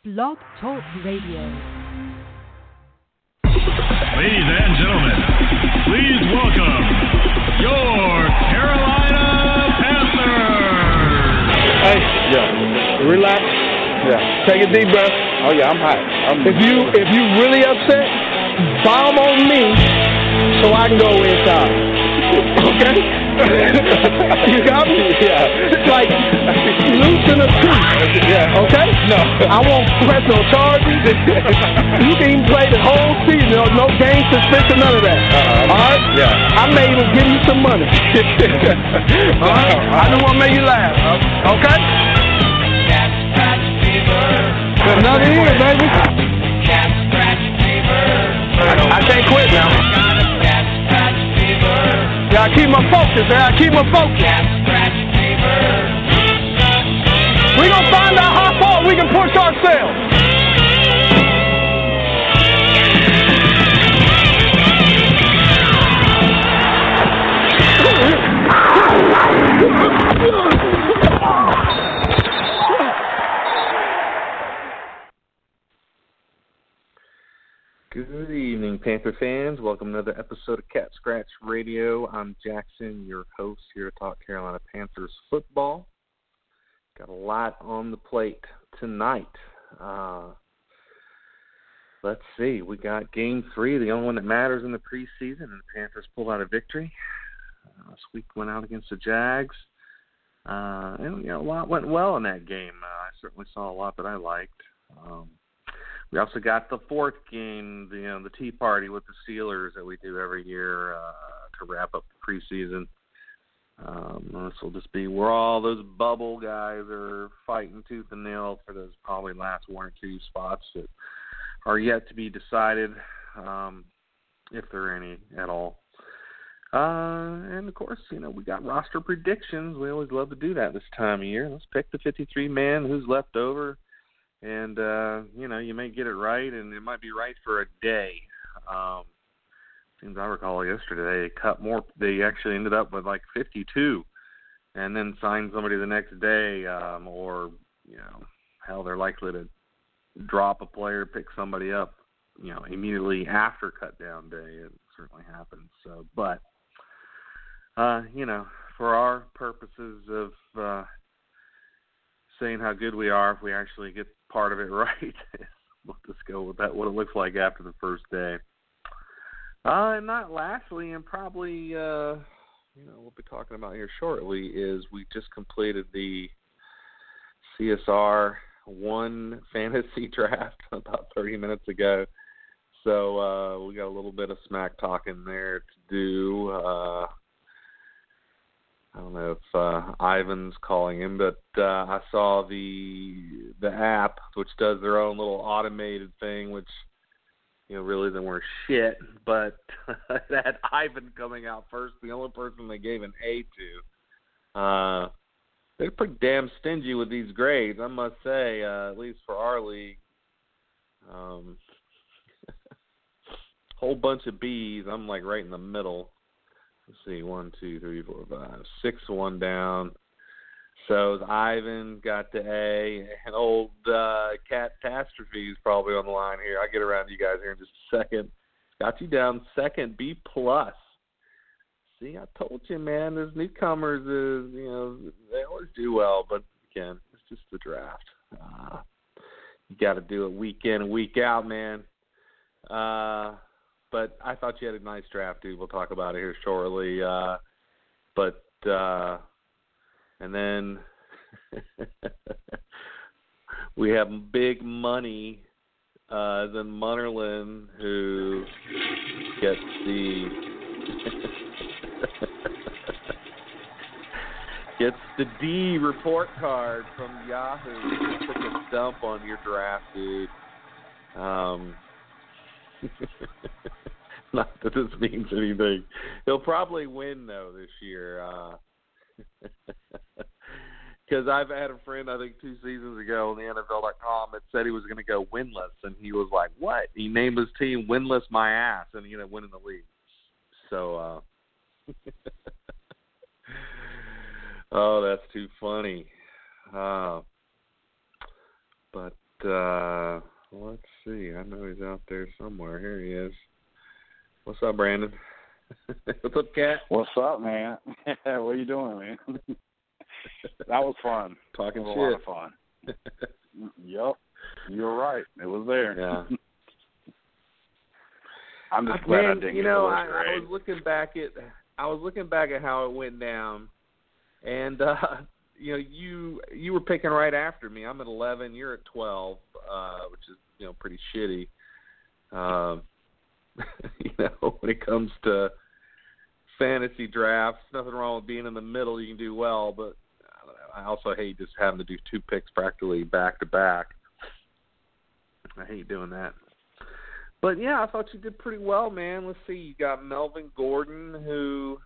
Blog Talk Radio. Ladies and gentlemen, please welcome your Carolina Panthers. Hey, yeah, relax. Yeah, take a deep breath. Oh yeah, I'm hot. If you really upset, bomb on me so I can go inside. Okay? You got me? Yeah. Like loosen a tooth. Yeah. Okay? No. I won't press no charges. You can even play the whole season. No game suspension, none of that. All right? Yeah. I may even give you some money. All right? I just want to make you laugh. Okay? Another year, baby. I can't quit now. Yeah, I keep my focus, man. I keep my focus. We gonna find out how far we can push ourselves. Good evening, Panther fans. Welcome to another episode of Cat Scratch Radio. I'm Jackson, your host here to talk Carolina Panthers football. Got a lot on the plate tonight. Let's see. We got Game 3, the only one that matters in the preseason, and the Panthers pulled out a victory. This week went out against the Jags. And, a lot went well in that game. I certainly saw a lot that I liked. We also got the fourth game, the tea party with the Steelers that we do every year to wrap up the preseason. This will just be where all those bubble guys are fighting tooth and nail for those probably last one or two spots that are yet to be decided, if there are any at all. And, of course, we got roster predictions. We always love to do that this time of year. Let's pick the 53-man who's left over. And, you may get it right, and it might be right for a day. Seems I recall yesterday, they actually ended up with like 52 and then signed somebody the next day, or, hell, they're likely to drop a player, pick somebody up, immediately after cut down day. It certainly happens. So, but, for our purposes of saying how good we are, if we actually get part of it right, we'll just go with that, what it looks like after the first day. And not lastly, and probably, we'll be talking about here shortly, is we just completed the CSR 1 fantasy draft about 30 minutes ago. So we got a little bit of smack talking there to do. I don't know if Ivan's calling him, but I saw the app, which does their own little automated thing, which, really isn't worth shit, but that Ivan coming out first, the only person they gave an A to. They're pretty damn stingy with these grades, I must say, at least for our league. Whole bunch of B's. I'm like right in the middle. Let's see, 1, 2, 3, 4, 5, 6, 1 down. So Ivan got the A, and old Catastrophe is probably on the line here. I'll get around to you guys here in just a second. Got you down second, B+. See, I told you, man, those newcomers, they always do well, but again, it's just the draft. You got to do it week in, week out, man. But I thought you had a nice draft, dude. We'll talk about it here shortly. And then we have big money, then Munnerlin, who gets the D report card from Yahoo. Took a dump on your draft, dude. Not that this means anything. He'll probably win, though, this year. Because I've had a friend, I think 2 seasons ago on the NFL.com that said he was going to go winless, and he was like, what? He named his team Winless My Ass, and he ended up winning the league. So, oh, that's too funny. But let's see. I know he's out there somewhere. Here he is. What's up, Brandon? What's up, Cat? What's up, man? What are you doing, man? That was fun. Talking shit. A lot of fun. Yep. You're right. It was there. Yeah. I'm just glad I didn't get the worst grade. I was looking back at how it went down, and you were picking right after me. I'm at 11. You're at 12, which is pretty shitty. When it comes to fantasy drafts, nothing wrong with being in the middle. You can do well, but I also hate just having to do 2 picks practically back to back. I hate doing that. But yeah, I thought you did pretty well, man. Let's see, you got Melvin Gordon, who,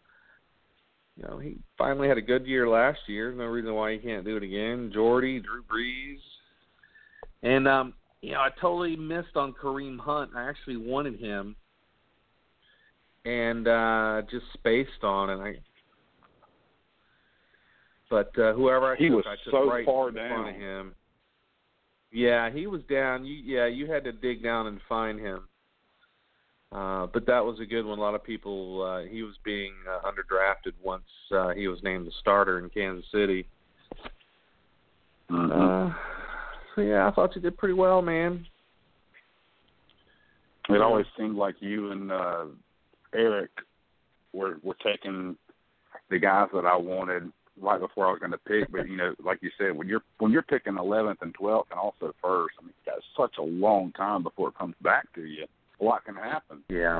he finally had a good year last year. No reason why he can't do it again. Jordy, Drew Brees, and I totally missed on Kareem Hunt. I actually wanted him, and just spaced on it. But whoever I took, I took right in front of him. Yeah, he was down. You had to dig down and find him. But that was a good one. A lot of people, he was being underdrafted once he was named the starter in Kansas City. Mm-hmm. So, yeah, I thought you did pretty well, man. It always seemed like you and Eric were taking the guys that I wanted right before I was going to pick. But, like you said, when you're picking 11th and 12th and also first, I mean, that's such a long time before it comes back to you. A lot can happen. Yeah.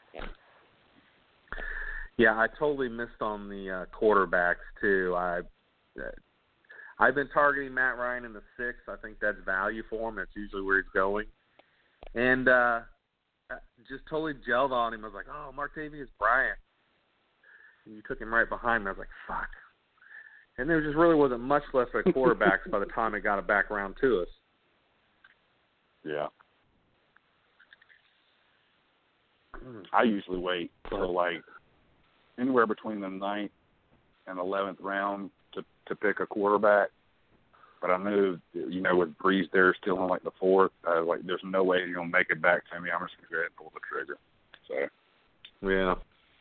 Yeah, I totally missed on the quarterbacks, too. I've been targeting Matt Ryan in the 6th. I think that's value for him. That's usually where he's going. And just totally gelled on him. I was like, oh, Martavius Bryant. And you took him right behind me. I was like, fuck. And there just really wasn't much left of quarterbacks by the time it got it back around to us. Yeah. I usually wait till anywhere between the 9th and 11th round to pick a quarterback. But I knew, with Breeze there still on the 4th, there's no way he's going to make it back to me. I'm just going to go ahead and pull the trigger. So. Yeah.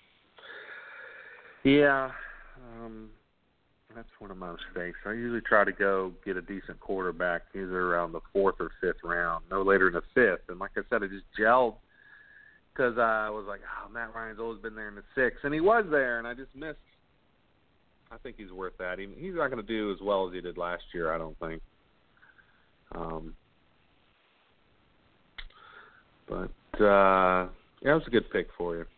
Yeah. That's one of my mistakes. I usually try to go get a decent quarterback either around the 4th or 5th round, no later than the 5th. And like I said, it just gelled because I was like, oh, Matt Ryan's always been there in the 6th. And he was there, and I just missed. I think he's worth that. He's not going to do as well as he did last year, I don't think. But it was a good pick for you.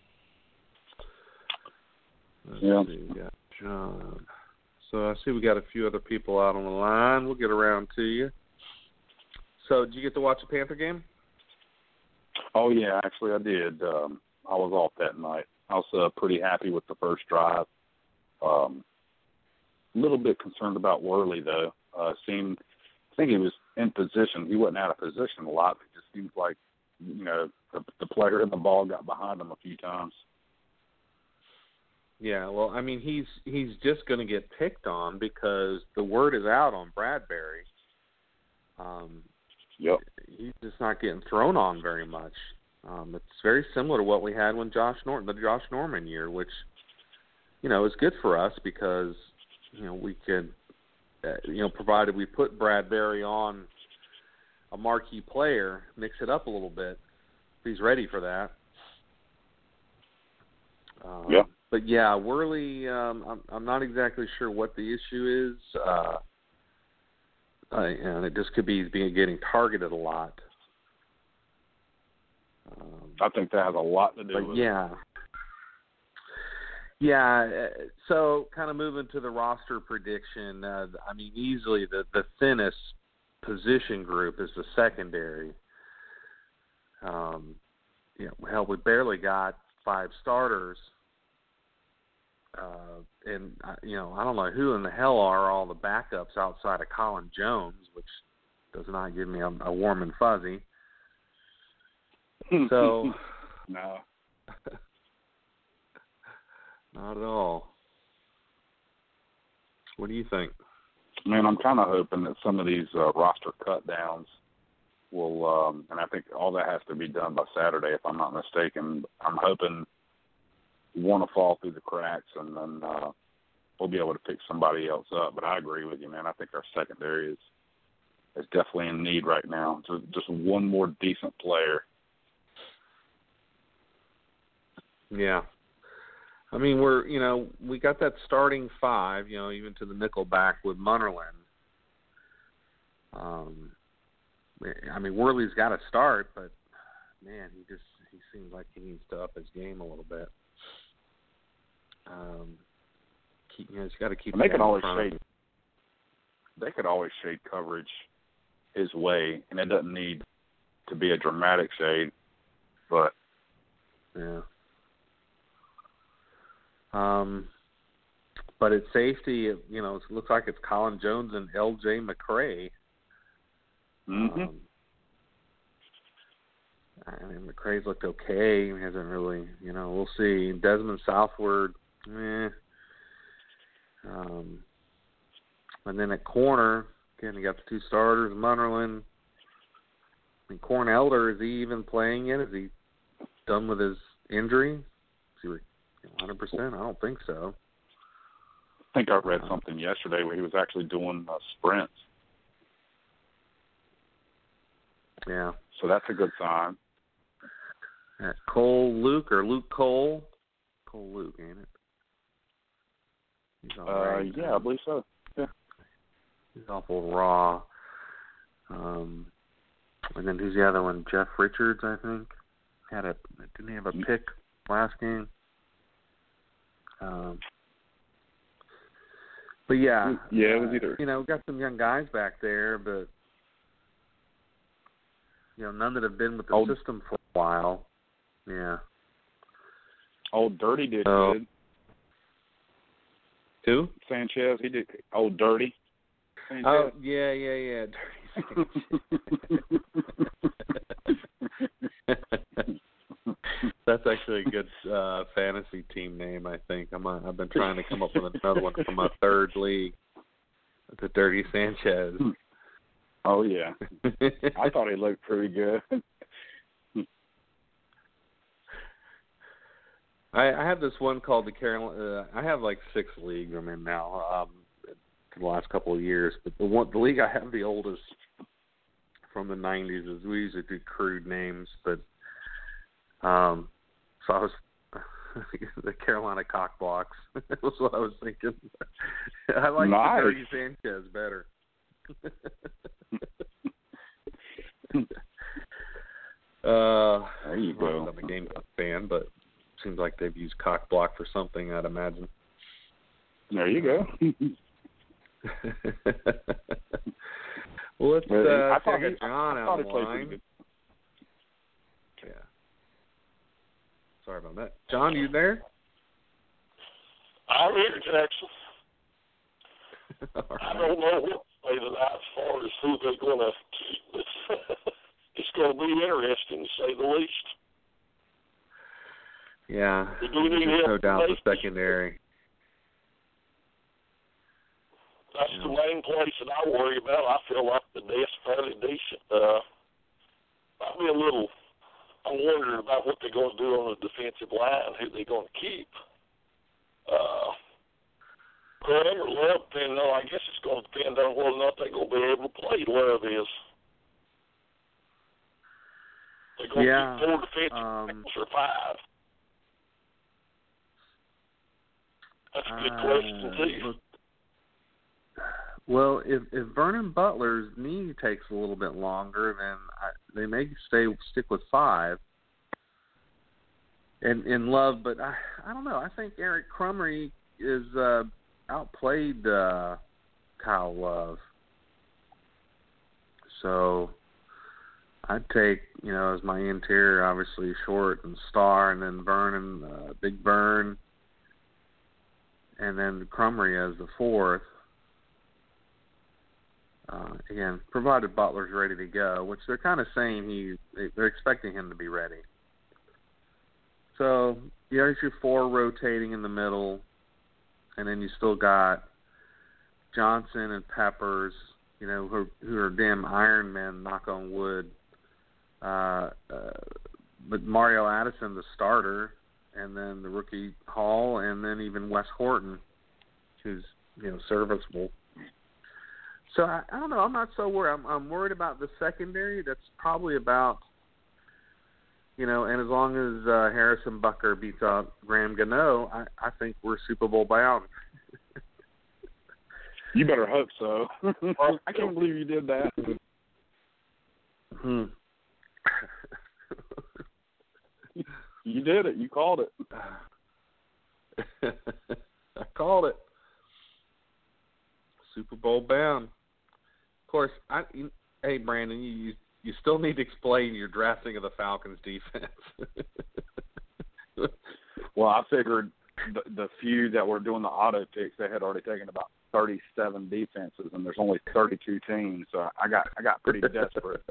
Let's see, we got John. So I see we got a few other people out on the line. We'll get around to you. So did you get to watch the Panther game? Oh, yeah, actually I did. I was off that night. I was pretty happy with the first drive. A little bit concerned about Worley, though. I think he was in position. He wasn't out of position a lot. It just seems like, the player and the ball got behind him a few times. Yeah, well, I mean, he's just going to get picked on because the word is out on Bradbury. Yep. He's just not getting thrown on very much. It's very similar to what we had when the Josh Norman year, which, is good for us because, we could, provided we put Bradbury on a marquee player, mix it up a little bit, if he's ready for that. Yeah. But yeah, Worley, I'm not exactly sure what the issue is, and it just could be getting targeted a lot. I think that has a lot to do with it. Yeah. So kind of moving to the roster prediction, easily the thinnest position group is the secondary. Hell, we barely got 5 starters. And I don't know who in the hell are all the backups outside of Colin Jones, which does not give me a warm and fuzzy. So, no, not at all. What do you think? Man, I'm kind of hoping that some of these roster cut downs will, and I think all that has to be done by Saturday, if I'm not mistaken. I'm hoping one will fall through the cracks, and then we'll be able to pick somebody else up. But I agree with you, man. I think our secondary is definitely in need right now. Just one more decent player. Yeah. I mean, we got that starting five, even to the nickelback with Munnerlyn. I mean, Worley's got to start, but man, he seems like he needs to up his game a little bit. He's got to keep. They could always shade coverage his way, and it doesn't need to be a dramatic shade, but yeah. But at safety, it looks like it's Colin Jones and L.J. McCray. Mm-hmm. I mean, McCray's looked okay. He hasn't really, we'll see. Desmond Southward, And then at corner, again, you got the two starters, Munnerlyn. I mean, Corn Elder, is he even playing yet? Is he done with his injury? Is he 100%? I don't think so. I think I read something yesterday where he was actually doing sprints. Yeah. So that's a good sign. Luke Cole? Cole Luke, ain't it? He's all right. Yeah, I believe so. Yeah. He's awful raw. And then who's the other one? Jeff Richards, I think. Didn't he have a pick last game? But yeah, it was either. We've got some young guys back there, but none that have been with the system for a while. Yeah. Old Dirty did good. Who? Sanchez. He did. Old Dirty. Sanchez. Oh yeah. Dirty. That's actually a good fantasy team name, I think. I've been trying to come up with another one from my third league. The Dirty Sanchez. Oh, yeah. I thought he looked pretty good. I have this one called the Carolina. I have like 6 leagues I'm in now for the last couple of years. But the league I have the oldest from the 90s is we usually do crude names, but so I was the Carolina Cockblocks. That was what I was thinking. I like the Dirty Sanchez better. There you go. I'm a Gamecock fan, but seems like they've used Cockblock for something, I'd imagine. There you go. Well, let's take John out of the line. Yeah. Sorry about that. John, you there? I'm here, Jackson. Right. I don't know what to say tonight as far as who they're going to keep. It's going to be interesting, to say the least. Yeah, there's no doubt the secondary. That's the main place that I worry about. I feel like the depth's fairly decent. I'm wondering about what they're going to do on the defensive line, who they're going to keep. Graham or Love, I guess it's going to depend on whether or not they're going to be able to play. Love is. They're going to keep 4 defensive backs or 5. That's a good question, too. Well, if Vernon Butler's knee takes a little bit longer, then they may stick with 5 in Love. But I don't know. I think Eric Crumry is outplayed Kyle Love. So I'd take, as my interior, obviously Short and Starr, and then Vernon, Big Vern, and then Crumry as the 4th. Again, provided Butler's ready to go, which they're kind of saying they're expecting him to be ready. So there's your 4 rotating in the middle, and then you still got Johnson and Peppers, you know, who are damn Iron Men, knock on wood. But Mario Addison, the starter, and then the rookie Hall, and then even Wes Horton, who's, you know, serviceable. So I don't know. I'm not so worried. I'm worried about the secondary. That's probably about, you know, and as long as Harrison Butker beats out Graham Gano, I think we're Super Bowl bound. You better hope so. I can't believe you did that. You did it. You called it. I called it. Super Bowl bound. Of course, hey, Brandon, you still need to explain your drafting of the Falcons defense. Well, I figured the few that were doing the auto picks, they had already taken about 37 defenses, and there's only 32 teams, so I got pretty desperate.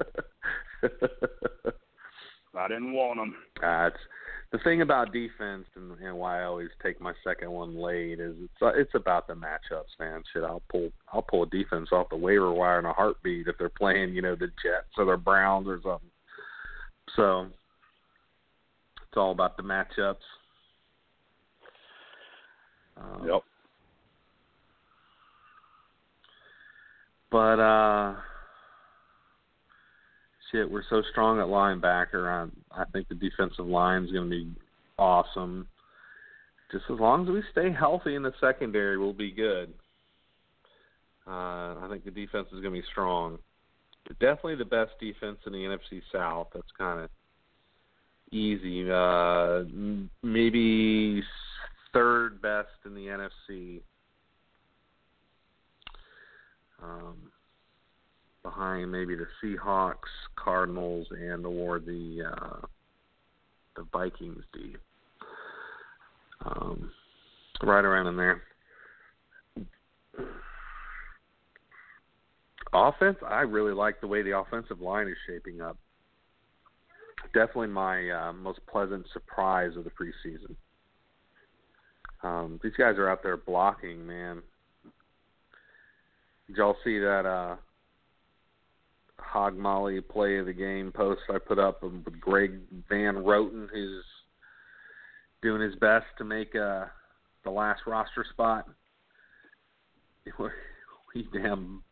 I didn't want them. It's the thing about defense, and why I always take my second one late, is it's about the matchups, man. Shit, I'll pull a defense off the waiver wire in a heartbeat if they're playing, you know, the Jets or the Browns or something. So it's all about the matchups. Yep. But shit, we're so strong at linebacker. I think the defensive line is going to be awesome. Just as long as we stay healthy in the secondary, we'll be good. I think the defense is going to be strong. But definitely the best defense in the NFC South. That's kind of easy. Maybe third best in the NFC. Behind maybe the Seahawks, Cardinals, and or the Vikings D. Right around in there. Offense, I really like the way the offensive line is shaping up. Definitely my most pleasant surprise of the preseason. These guys are out there blocking, man. Did y'all see that Hog Molly play of the game post I put up with Greg Van Roten, who's doing his best to make the last roster spot? He damn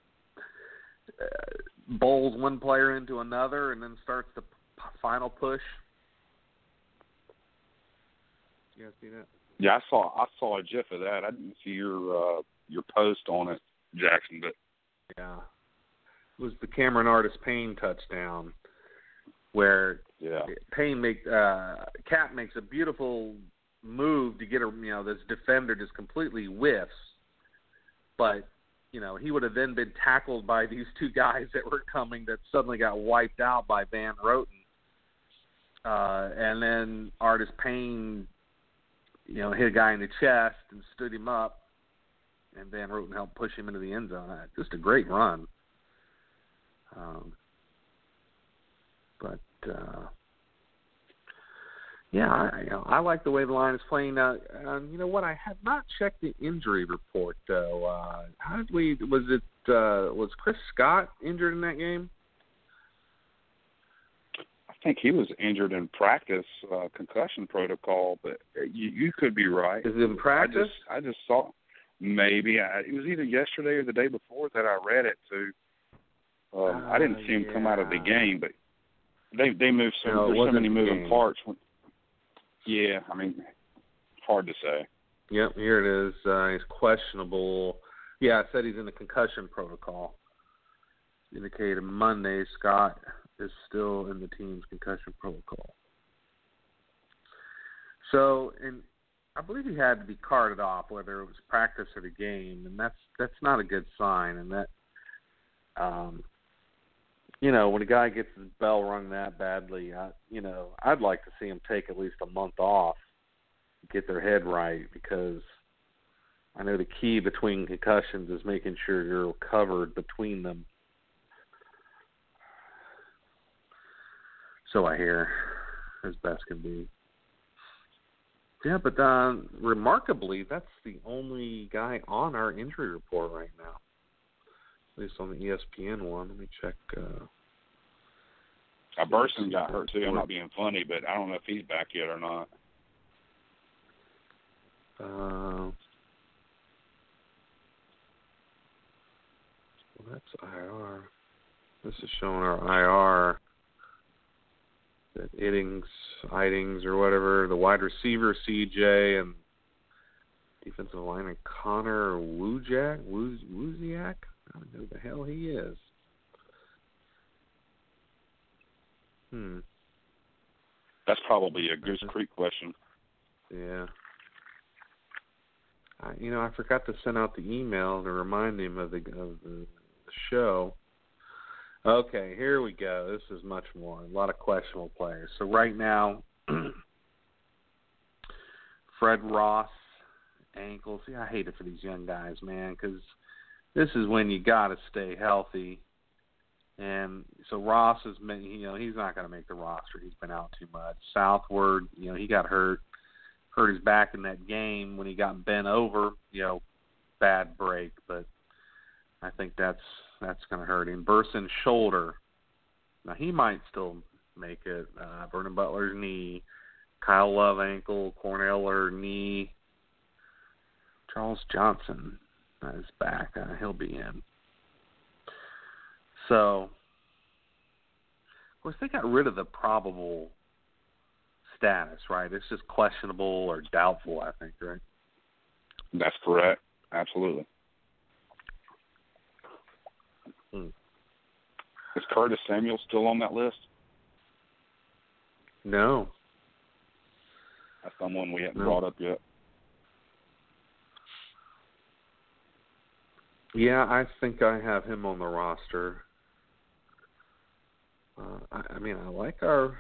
bowls one player into another and then starts the final push. You guys see that? Yeah, I saw a gif of that. I didn't see your post on it, Jackson, but yeah. It was the Cameron Artis-Payne touchdown where Payne Cap makes a beautiful move to get this defender just completely whiffs, but he would have then been tackled by these two guys that were coming that suddenly got wiped out by Van Roten, and then Artis-Payne hit a guy in the chest and stood him up, and Van Roten helped push him into the end zone. Just a great run. I like the way the line is playing. You know what? I have not checked the injury report though. Was Chris Scott injured in that game? I think he was injured in practice, concussion protocol. But you could be right. Is it in practice? I just saw maybe it was either yesterday or the day before that I read it too. I didn't see him come out of the game, but they moved there's so many moving parts. Hard to say. Yep, here it is. He's questionable. Yeah, I said he's in the concussion protocol. Indicated Monday, Scott is still in the team's concussion protocol. So, and I believe he had to be carted off, whether it was practice or the game, and that's not a good sign. And that, when a guy gets his bell rung that badly, I'd like to see him take at least a month off, get their head right, because I know the key between concussions is making sure you're covered between them. So I hear, as best can be. Yeah, but remarkably, that's the only guy on our injury report right now, at least on the ESPN one. Let me check. Burson got hurt too. I'm not being funny, but I don't know if he's back yet or not. Well, that's IR. This is showing our IR. That Idings or whatever, the wide receiver CJ and defensive lineman Connor Wozniak. I don't know who the hell he is. That's probably a Goose Creek question. Yeah. I forgot to send out the email to remind him of the show. Okay, here we go. This is much more. A lot of questionable players. So right now, Fred Ross, ankles. Yeah, I hate it for these young guys, man, because this is when you got to stay healthy. And so Ross has been, he's not going to make the roster. He's been out too much. Southward, he got hurt his back in that game when he got bent over. Bad break, but I think that's going to hurt him. Burson's shoulder. Now, he might still make it. Vernon Butler's knee. Kyle Love ankle. Corneller knee. Charles Johnson is back. He'll be in. So, of course, they got rid of the probable status, right? It's just questionable or doubtful, I think, right? That's correct. Absolutely. Is Curtis Samuel still on that list? No. That's someone we hadn't brought up yet. Yeah, I think I have him on the roster. I like our.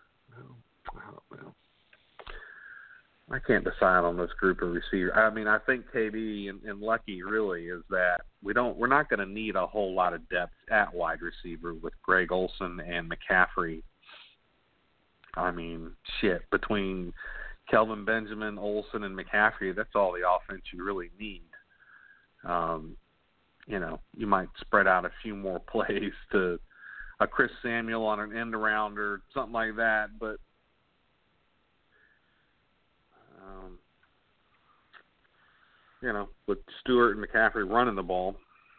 I can't decide on this group of receivers. I think KB and Lucky really is that we're not going to need a whole lot of depth at wide receiver with Greg Olsen and McCaffrey. Between Kelvin Benjamin, Olsen, and McCaffrey, that's all the offense you really need. You might spread out a few more plays to a Chris Samuel on an end around or something like that, but with Stewart and McCaffrey running the ball.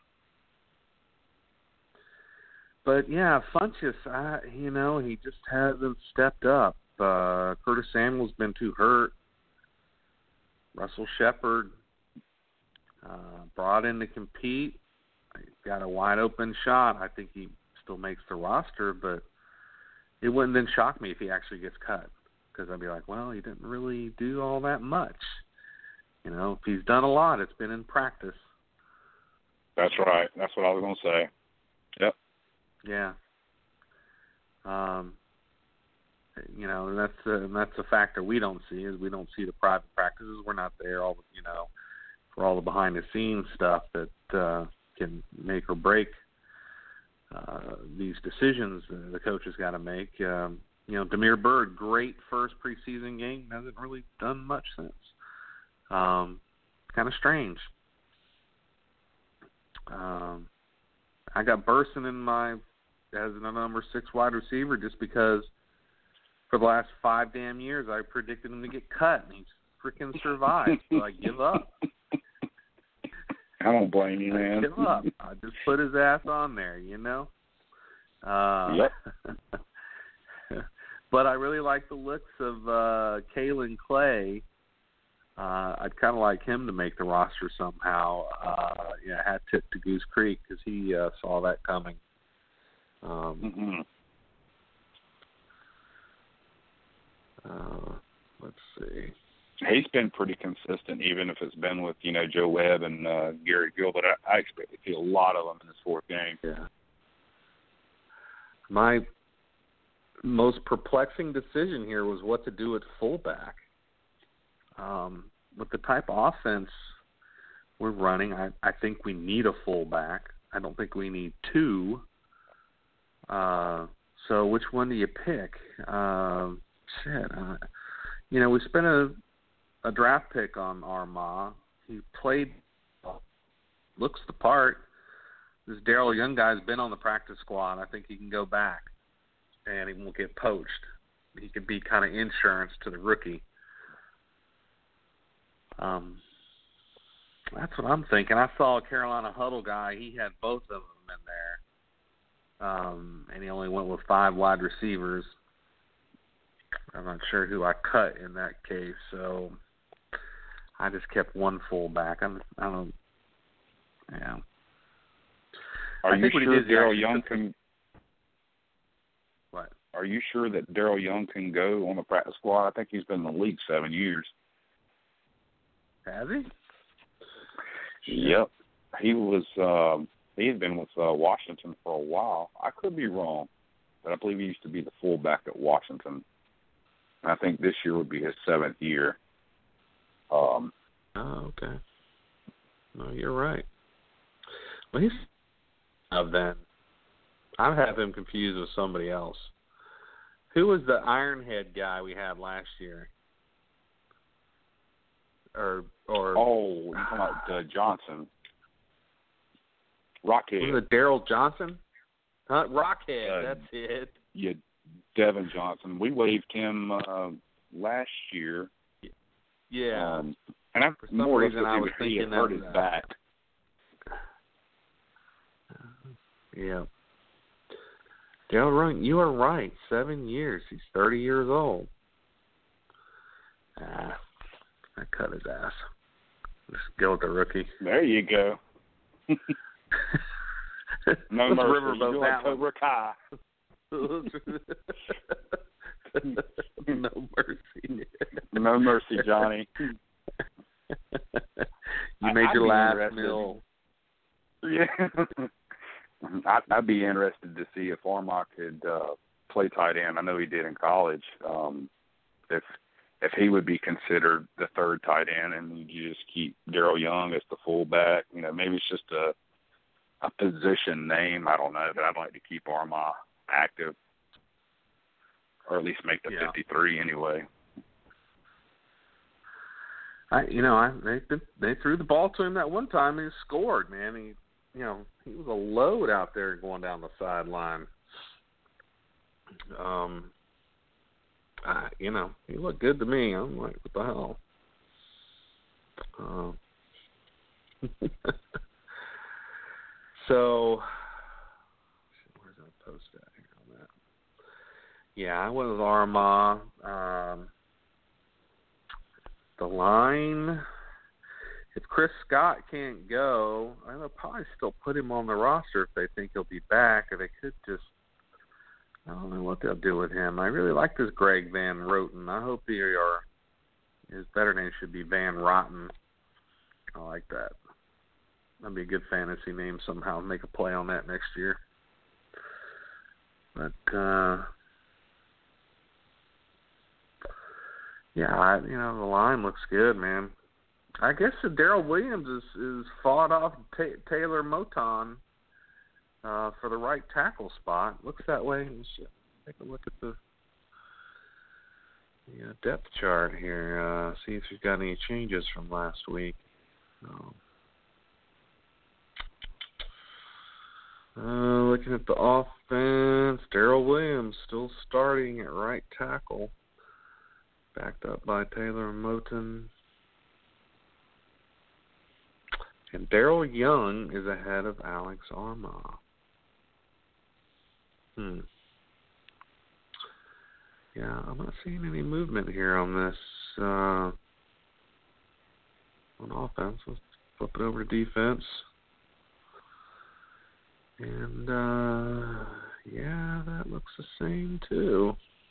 But yeah, Funchess, he just hasn't stepped up. Curtis Samuel's been too hurt. Russell Shepard brought in to compete. He's got a wide open shot. I think he still makes the roster, but it wouldn't then shock me if he actually gets cut, because I'd be like, well, he didn't really do all that much. If he's done a lot, it's been in practice. That's right. That's what I was going to say. Yep. Yeah. That's a factor we don't see, is we don't see the private practices. We're not there for all the behind the scenes stuff that can make or break these decisions the coach has got to make. Damiere Byrd, great first preseason game, hasn't really done much since. Kind of strange. I got Burson as a number 6 wide receiver just because for the last 5 damn years I predicted him to get cut, and he's freaking survived. So I give up. I don't blame you, man. I give up. I just put his ass on there, Yep. But I really like the looks of Kalen Clay. I'd kind of like him to make the roster somehow. Hat tip to Goose Creek because he saw that coming. Let's see. He's been pretty consistent, even if it's been with Joe Webb and Garrett Gill. But I expect to see a lot of them in this 4th game. Yeah. My most perplexing decision here was what to do at fullback. With the type of offense we're running, I think we need a fullback. I don't think we need 2. So which one do you pick? We spent a draft pick on Armagh. He played, looks the part. This Daryl Young guy's been on the practice squad. I think he can go back, and he won't get poached. He could be kind of insurance to the rookie. That's what I'm thinking. I saw a Carolina huddle guy. He had both of them in there, and he only went with 5 wide receivers. I'm not sure who I cut in that case, so I just kept one fullback. I don't. Yeah. Are you sure Daryl Young can? What? Are you sure that Daryl Young can go on the practice squad? I think he's been in the league 7 years. Has he? Yep. He was. He had been with Washington for a while. I could be wrong, but I believe he used to be the fullback at Washington. And I think this year would be his 7th year. Oh, okay. No, you're right. Well, he's then. I have him confused with somebody else. Who was the Ironhead guy we had last year? Or you're talking about Johnson. Rockhead. Was it Daryl Johnson? Rockhead, that's it. Yeah, Devin Johnson. We waived him last year. Yeah. And for some reason I was thinking he hurt his back. Yeah. Daryl Young, you are right. 7 years. He's 30 years old. I cut his ass. Just go with the rookie. There you go. No mercy. Riverboat you like Cobra Kai. No mercy. No mercy, Johnny. You made your last meal. Yeah. I'd be interested to see if Armagh could play tight end. I know he did in college. If he would be considered the 3rd tight end, and you just keep Daryl Young as the fullback. You know, maybe it's just a position name. I don't know, but I'd like to keep Armagh active, or at least make the 53 anyway. They threw the ball to him that one time and he scored. Man, he was a load out there going down the sideline. He looked good to me. I'm like, what the hell? So, where's that post at here on that? Yeah, I went with Armagh. The line, if Chris Scott can't go, they'll probably still put him on the roster if they think he'll be back, or they could just, I don't know what they'll do with him. I really like this Greg Van Roten. I hope his better name should be Van Rotten. I like that. That'd be a good fantasy name somehow. Make a play on that next year. But, the line looks good, man. I guess Darrell Williams is fought off Taylor Moton for the right tackle spot. Looks that way. Let's take a look at the depth chart here. See if we've got any changes from last week. Looking at the offense, Darrell Williams still starting at right tackle, backed up by Taylor Moton. And Daryl Young is ahead of Alex Armagh. Yeah, I'm not seeing any movement here on this on offense. Let's flip it over to defense. And, that looks the same, too.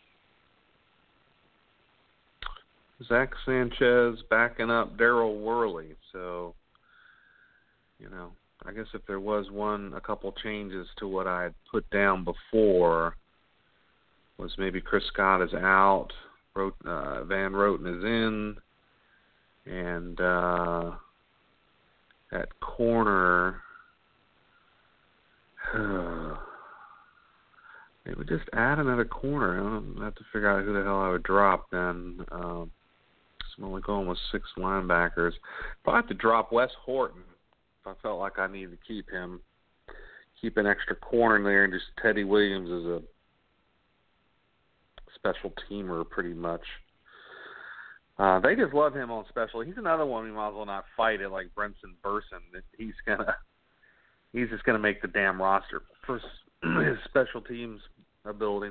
Zach Sanchez backing up Daryl Worley. So, I guess if there was a couple changes to what I had put down before, was maybe Chris Scott is out, Van Roten is in, and at corner, maybe just add another corner. I don't have to figure out who the hell I would drop then. I'm only going with 6 linebackers. If I have to drop Wes Horton, if I felt like I needed to keep him, keep an extra corner in there, and just Teddy Williams as a special teamer pretty much. They just love him on special. He's another one we might as well not fight it like Brenson Burson. That he's just gonna make the damn roster for his special teams ability.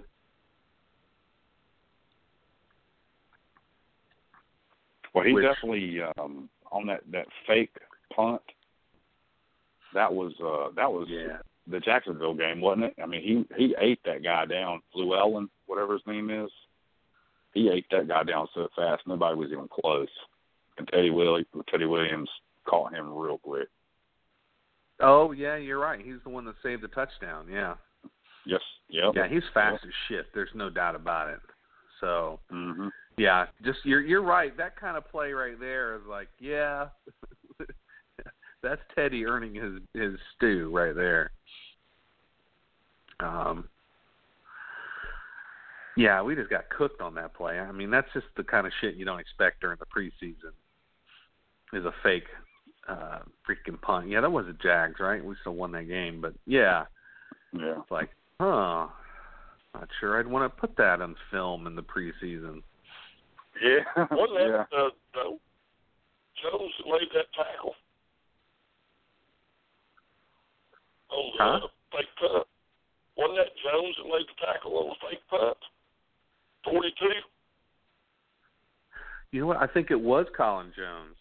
Well, he definitely on that fake punt. That was the Jacksonville game, wasn't it? I mean, he ate that guy down, Llewellyn, whatever his name is. He ate that guy down so fast, nobody was even close. And Teddy Williams caught him real quick. Oh, yeah, you're right. He's the one that saved the touchdown, yeah. Yes, yep. Yeah, he's fast as shit. There's no doubt about it. So, mm-hmm. Yeah, just you're right. That kind of play right there is like, yeah, that's Teddy earning his stew right there. Yeah, we just got cooked on that play. I mean, that's just the kind of shit you don't expect during the preseason. Is a fake freaking punt. Yeah, that was the Jags, right? We still won that game, but yeah. It's like, not sure I'd want to put that on film in the preseason. Yeah. Wasn't that Jones that laid that tackle on the fake punt? Wasn't that Jones that laid the tackle on the fake punt? 42? You know what? I think it was Colin Jones.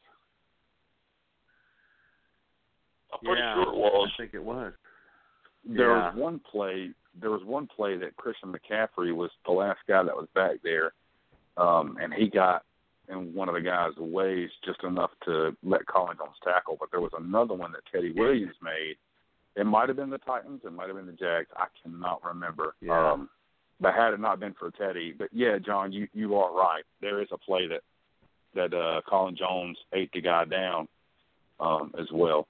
I'm pretty sure it was. I think it was. There was one play that Christian McCaffrey was the last guy that was back there, and he got in one of the guys' ways just enough to let Colin Jones tackle. But there was another one that Teddy Williams made. It might have been the Titans. It might have been the Jags. I cannot remember. Yeah. But had it not been for Teddy. But, yeah, John, you are right. There is a play that Colin Jones ate the guy down as well.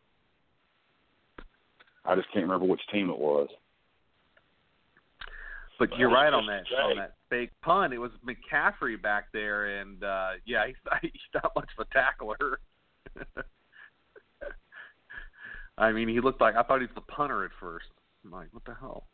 I just can't remember which team it was. But you're right on that fake punt. It was McCaffrey back there, and, he's not much of a tackler. I mean, he looked like – I thought he was the punter at first. I'm like, what the hell?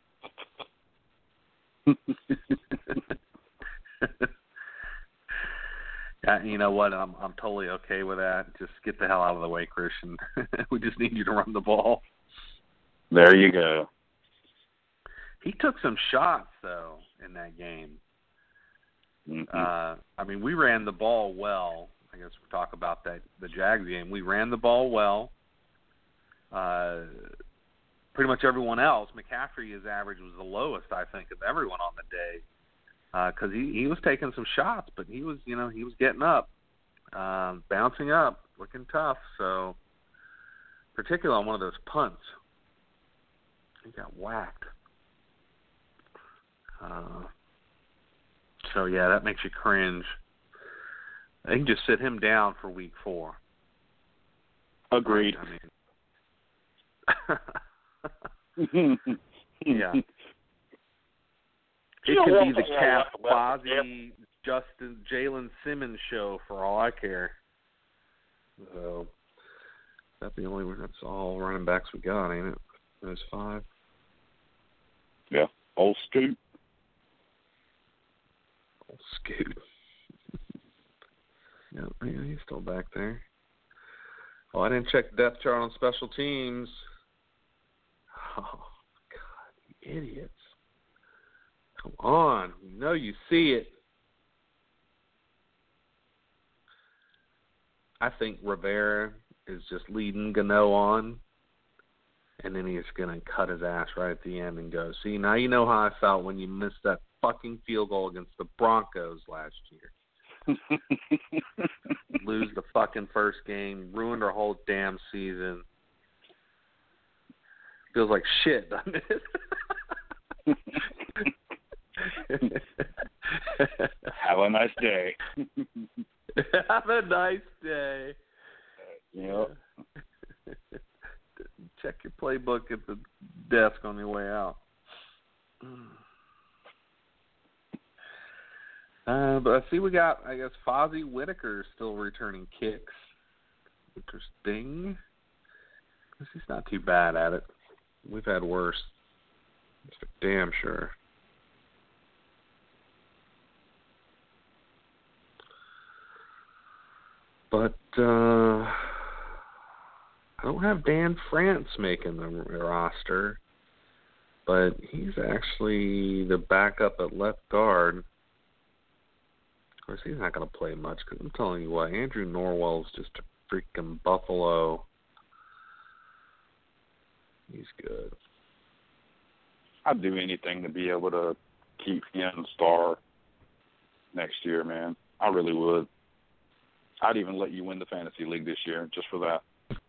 You know what? I'm totally okay with that. Just get the hell out of the way, Christian. We just need you to run the ball. There you go. He took some shots, though, in that game. Mm-hmm. I mean, we ran the ball well. I guess we'll talk about the Jags game. We ran the ball well. Pretty much everyone else, McCaffrey, his average was the lowest, I think, of everyone on the day. Because he was taking some shots, but he was getting up, bouncing up, looking tough. So, particularly on one of those punts, he got whacked. So yeah, that makes you cringe. They can just sit him down for week 4. Agreed. I mean, yeah. It could be the Cap, Bozzy, Justin, Jalen Simmons show for all I care. So that's the only one. That's all running backs we got, ain't it? There's 5. Yeah, old Scoot. Old Scoot. Yeah, he's still back there. Oh, I didn't check the depth chart on special teams. Oh, God, you idiots. Come on. You know you see it. I think Rivera is just leading Gano on, and then he's going to cut his ass right at the end and go, see, now you know how I felt when you missed that fucking field goal against the Broncos last year. Lose the fucking first game, ruined our whole damn season. Feels like shit, doesn't it? Have a nice day. Have a nice day. Yep. Check your playbook at the desk on your way out. But I see we got, I guess, Fozzie Whitaker still returning kicks. Interesting. He's not too bad at it. We've had worse. That's for damn sure. But I don't have Dan France making the roster, but he's actually the backup at left guard. Of course, he's not going to play much because I'm telling you what, Andrew Norwell's just a freaking buffalo. He's good. I'd do anything to be able to keep him star next year, man. I really would. I'd even let you win the fantasy league this year just for that.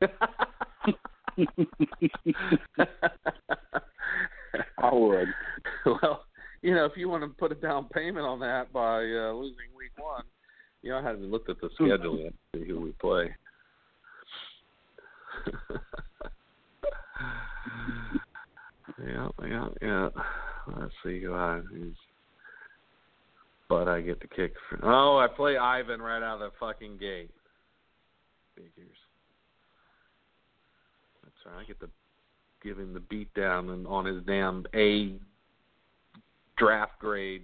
I would. Well, if you want to put a down payment on that by losing week 1, I haven't looked at the schedule yet to see who we play. Yeah. Let's see who's but I get the kick. I play Ivan right out of the fucking gate. Figures. That's right. I get to give him the beat down on his damn A draft grade.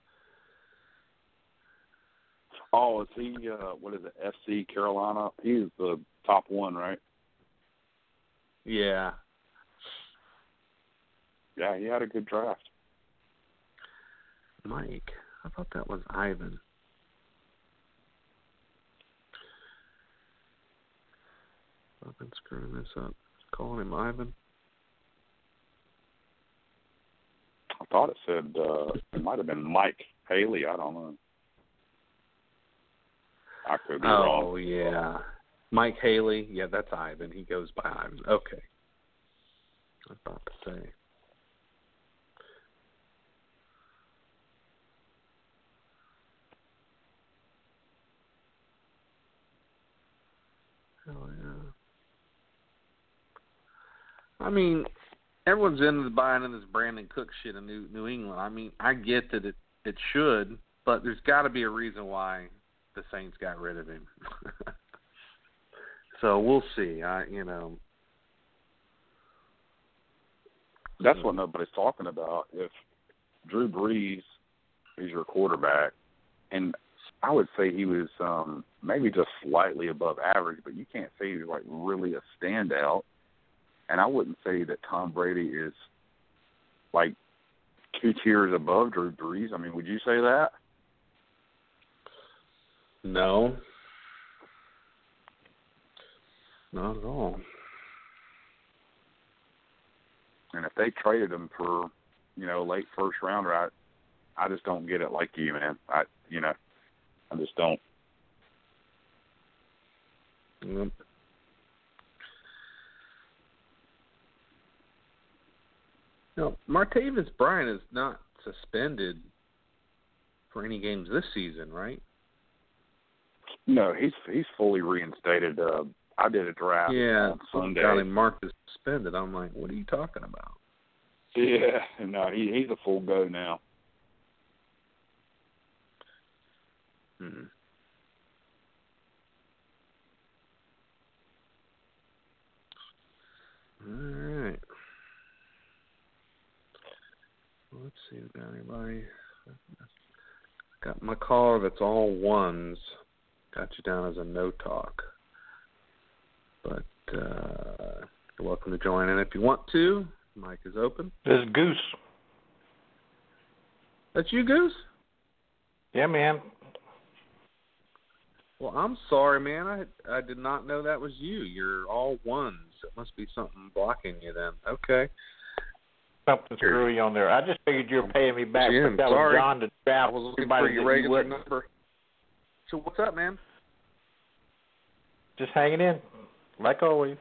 Oh, is he, what is it, FC Carolina? He's the top one, right? Yeah. Yeah, he had a good draft. Mike. I thought that was Ivan. I've been screwing this up. Calling him Ivan. I thought it said it might have been Mike Haley. I don't know. I could be wrong. Oh, yeah. Mike Haley. Yeah, that's Ivan. He goes by Ivan. Okay. I was about to say. Hell yeah. I mean, everyone's into buying in this Brandon Cook shit in New England. I mean, I get that it should, but there's got to be a reason why the Saints got rid of him. So we'll see. That's what nobody's talking about. If Drew Brees is your quarterback, and I would say he was maybe just slightly above average, but you can't say he's like really a standout. And I wouldn't say that Tom Brady is like 2 tiers above Drew Brees. I mean, would you say that? No. Not at all. And if they traded him for, late first rounder, I just don't get it like you, man. I just don't. Yep. No, Martavis Bryant is not suspended for any games this season, right? No, he's fully reinstated. I did a draft on Sunday. Got him marked as suspended. I'm like, what are you talking about? Yeah, no, he's a full go now. Hmm. All right. Let's see, we got anybody. Got my caller that's all ones. Got you down as a no talk. But you're welcome to join in if you want to. Mic is open. This is Goose. That's you, Goose? Yeah, man. Well, I'm sorry, man. I did not know that was you. You're all ones. It must be something blocking you then. Okay. Something screwy on there. I just figured you were paying me back. Jim, that sorry. was John to draft. I was looking for your regular number. So what's up, man? Just hanging in, like always.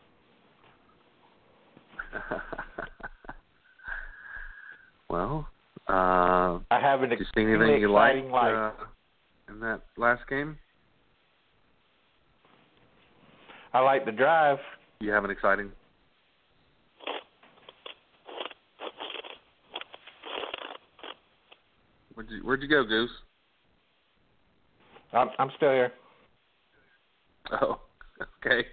Well, I have an did you see anything you liked life. In that last game? I like the drive. You have an exciting? Where'd you go, Goose? I'm still here. Oh, okay.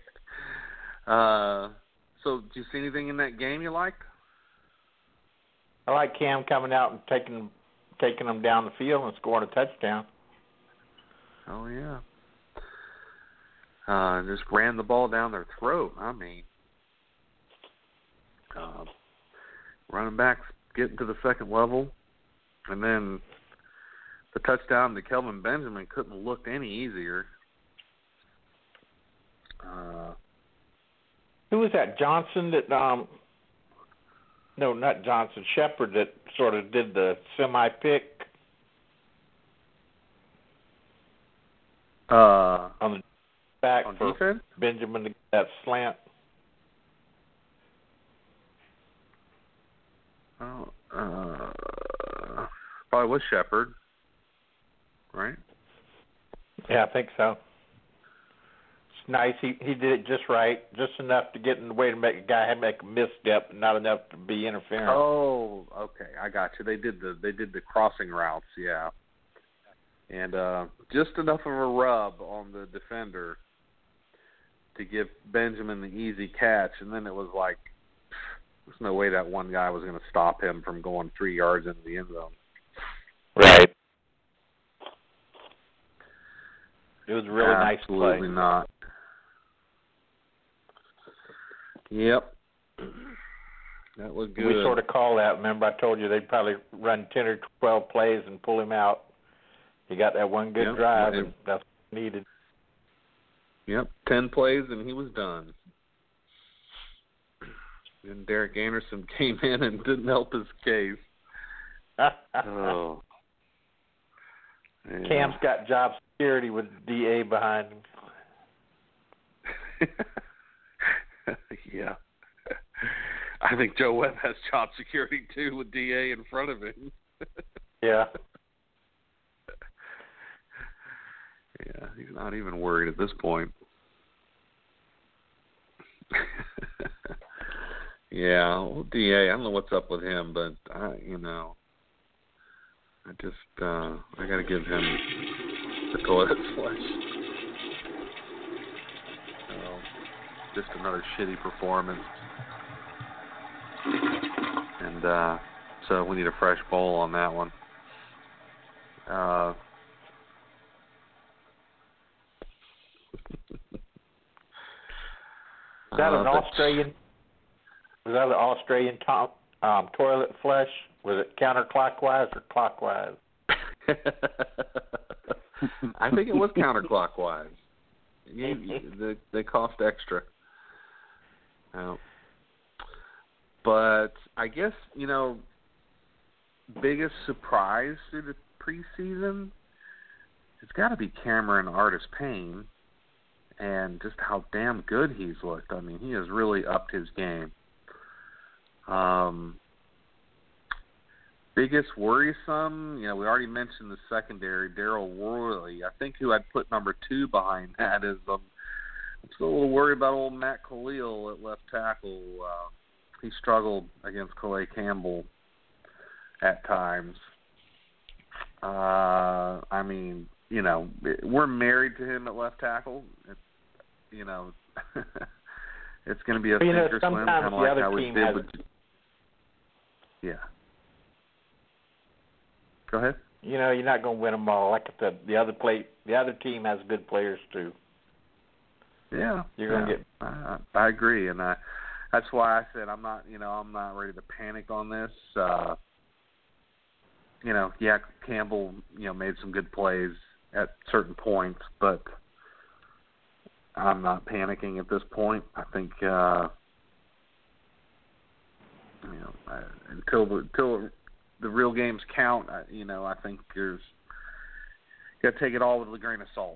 So, did you see anything in that game you liked? I like Cam coming out and taking them down the field and scoring a touchdown. Oh, yeah. Just ran the ball down their throat. I mean, running backs getting to the second level, and then the touchdown to Kelvin Benjamin couldn't have looked any easier. Who was that? Johnson that no, not Johnson. Shepard that sort of did the semi-pick on the back on for defense? Benjamin to get that slant. Probably was Shepard, right? Yeah, I think so. It's nice. He did it just right, just enough to get in the way to make a guy make a misstep, but not enough to be interference. Oh, okay, I got you. They did the crossing routes, yeah, and just enough of a rub on the defender to give Benjamin the easy catch, and then it was like there's no way that one guy was going to stop him from going 3 yards into the end zone. Right. It was a really nice play. Absolutely not. Yep. That was good. We sort of call that. Remember, I told you they'd probably run 10 or 12 plays and pull him out. He got that one good drive, and that's what needed. Yep, 10 plays, and he was done. Then Derek Anderson came in and didn't help his case. Oh. Yeah. Cam's got job security with DA behind him. Yeah. I think Joe Webb has job security, too, with DA in front of him. Yeah. Yeah, he's not even worried at this point. Yeah, well, DA, I don't know what's up with him, but I got to give him the toilet flush. Just another shitty performance. And so we need a fresh bowl on that one. Is that an Australian? Was that an Australian toilet flush? Was it counterclockwise or clockwise? I think it was counterclockwise. They cost extra. But I guess, biggest surprise through the preseason, it's got to be Cameron Artis-Payne and just how damn good he's looked. I mean, he has really upped his game. Biggest worrisome, we already mentioned the secondary, Daryl Worley. I think who I'd put number 2 behind that is I'm still a little worried about old Matt Khalil at left tackle. He struggled against Calais Campbell at times. I mean, we're married to him at left tackle. It's going to be a sink or swim, kind of like how we did with. Yeah. Go ahead. You're not going to win them all. Like I said, the other team has good players too. Yeah. You're going to get. I agree, and that's why I said I'm not ready to panic on this. Campbell, made some good plays at certain points, but I'm not panicking at this point. I think, until the real games count, I think you got to take it all with a grain of salt.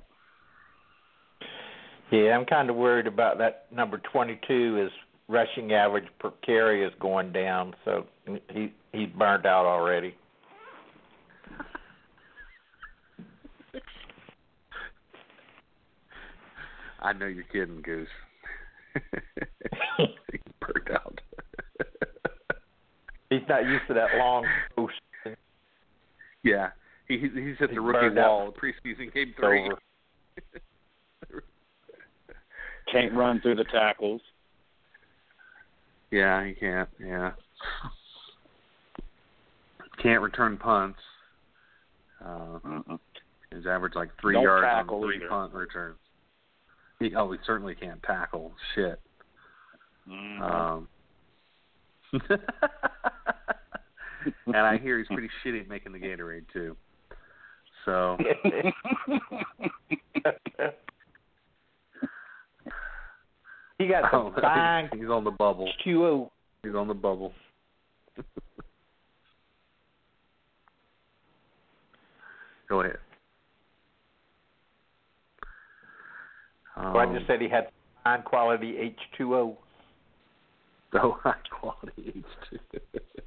Yeah, I'm kind of worried about that number 22. His rushing average per carry is going down, so he's burned out already. I know you're kidding, Goose. He's burnt out. He's not used to that long post. Yeah, He's hit the rookie wall. Preseason game 3. Can't run through the tackles. Yeah, he can't. Yeah. Can't return punts. His average like 3 yards on 3 punt returns. He certainly can't tackle. Shit. And I hear he's pretty shitty at making the Gatorade too. So he got some fine. He's on the bubble. QO. He's on the bubble. Go ahead. I just said he had fine quality H2O. So high quality H2O.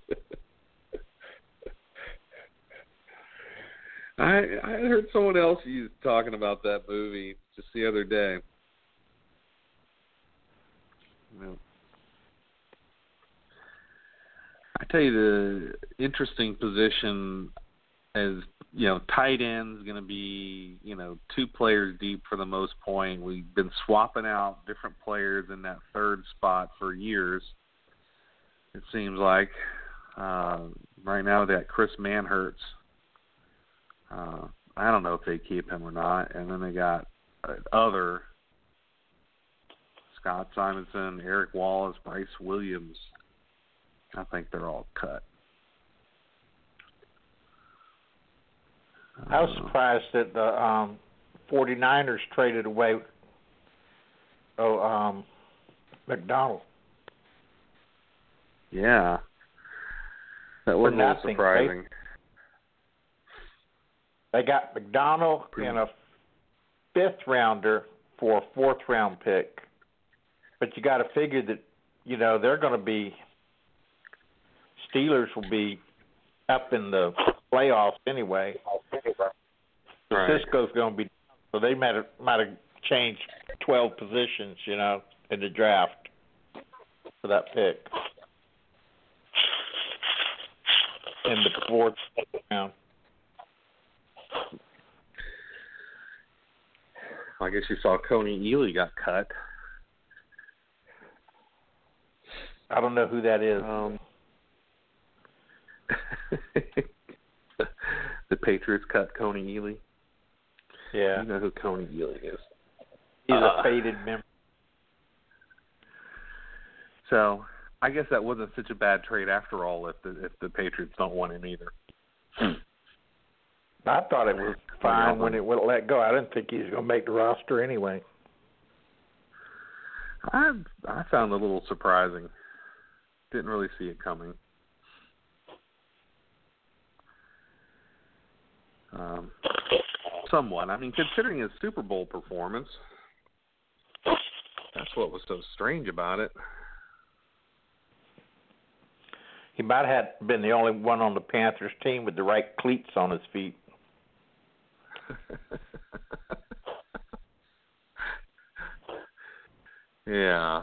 I heard someone else talking about that movie just the other day. Well, I tell you, the interesting position is, tight end is going to be, 2 players deep for the most point. We've been swapping out different players in that third spot for years, it seems like. Right now they got Chris Manhertz. I don't know if they keep him or not. And then they got other Scott Simonson, Eric Wallace, Bryce Williams. I think they're all cut. I was surprised that the 49ers traded away McDonald. Yeah. That was a little surprising. They got McDonald and a 5th rounder for a 4th round pick. But you got to figure that, they're going to be, Steelers will be up in the playoffs anyway. Right. Francisco's going to be, so they might have changed 12 positions, in the draft for that pick. In the 4th round. I guess you saw Coney Ely got cut. I don't know who that is. The Patriots cut Coney Ely. Yeah. You know who Coney Ely is. He's a faded member. So I guess that wasn't such a bad trade after all if the Patriots don't want him either. I thought it was fine when it was let go. I didn't think he was going to make the roster anyway. I found it a little surprising. Didn't really see it coming. Somewhat. I mean, considering his Super Bowl performance, that's what was so strange about it. He might have been the only one on the Panthers team with the right cleats on his feet. Yeah.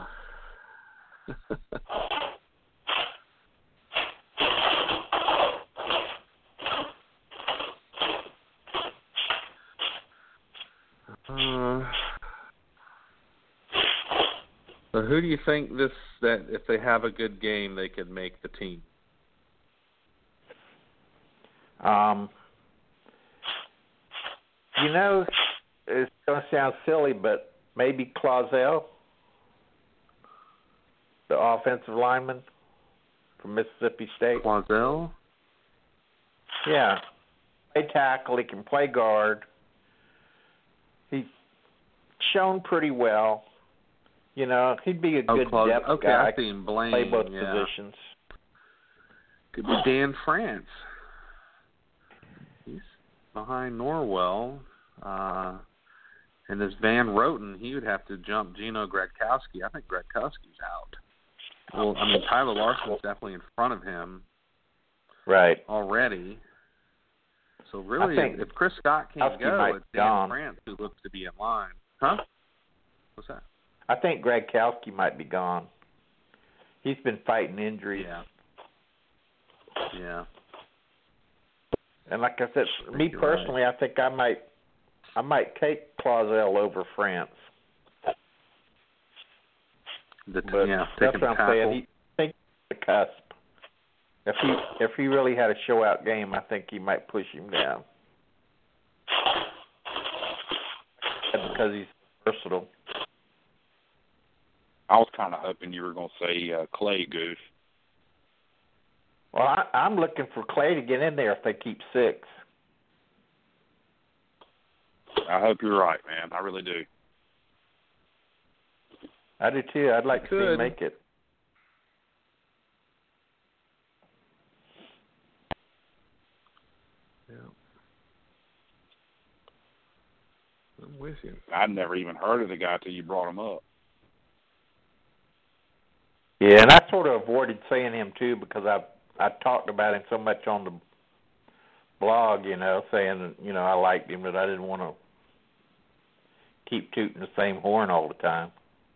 So who do you think that if they have a good game they could make the team? It's going to sound silly, but maybe Clausell, the offensive lineman from Mississippi State. Clausell? Yeah. Play tackle. He can play guard. He's shown pretty well. He'd be a good depth guy. I see him. Blaine, play both positions. Could be Dan France. He's behind Norwell. And this Van Roten, he would have to jump Gino Gradkowski. I think Gradkowski's out. Well, I mean, Tyler Larson's definitely in front of him. Right. Already. So really, if Chris Scott can't go, it's Dan France who looks to be in line. Huh? What's that? I think Gradkowski might be gone. He's been fighting injuries. Yeah. And like I said, me personally, I think I might take Clausell over France. But that's what I'm saying. He thinks the cusp. If he really had a show-out game, I think he might push him down. Because he's versatile. I was kind of hoping you were going to say Clay Goose. Well, I'm looking for Clay to get in there if they keep 6. I hope you're right, man. I really do. I do too. I'd like to see him make it. Yeah. I'm with you. I'd never even heard of the guy till you brought him up. Yeah, and I sort of avoided saying him too because I talked about him so much on the blog, saying I liked him, but I didn't want to keep tooting the same horn all the time.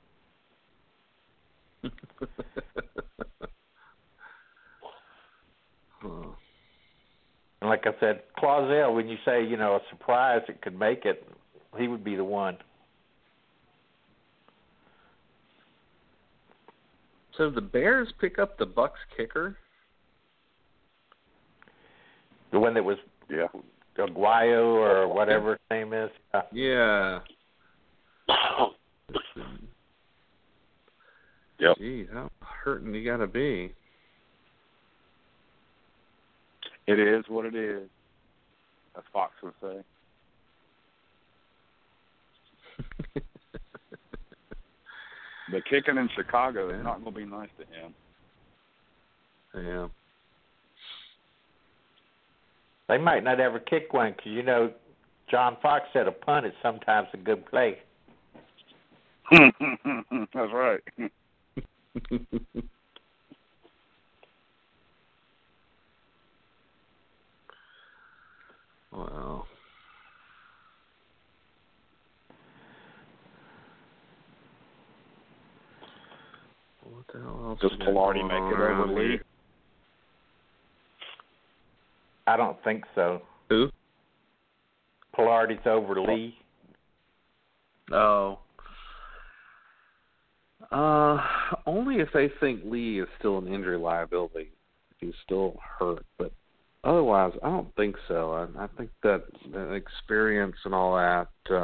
And like I said, Clausell, when you say, a surprise that could make it, he would be the one. So the Bears pick up the Bucks kicker? The one that was Aguayo or whatever his name is? Yeah. Yep. Gee, how hurting you got to be. It is what it is, as Fox would say. The kicking in Chicago is not going to be nice to him. Yeah. They might not ever kick one because, John Fox said a punt is sometimes a good play. That's right. Wow. What the hell else? Does Pilardi make it over Lee? I don't think so. Who? Pilardi's over Lee. Oh. Only if they think Lee is still an injury liability. If he's still hurt. But otherwise, I don't think so. I think that the experience and all that.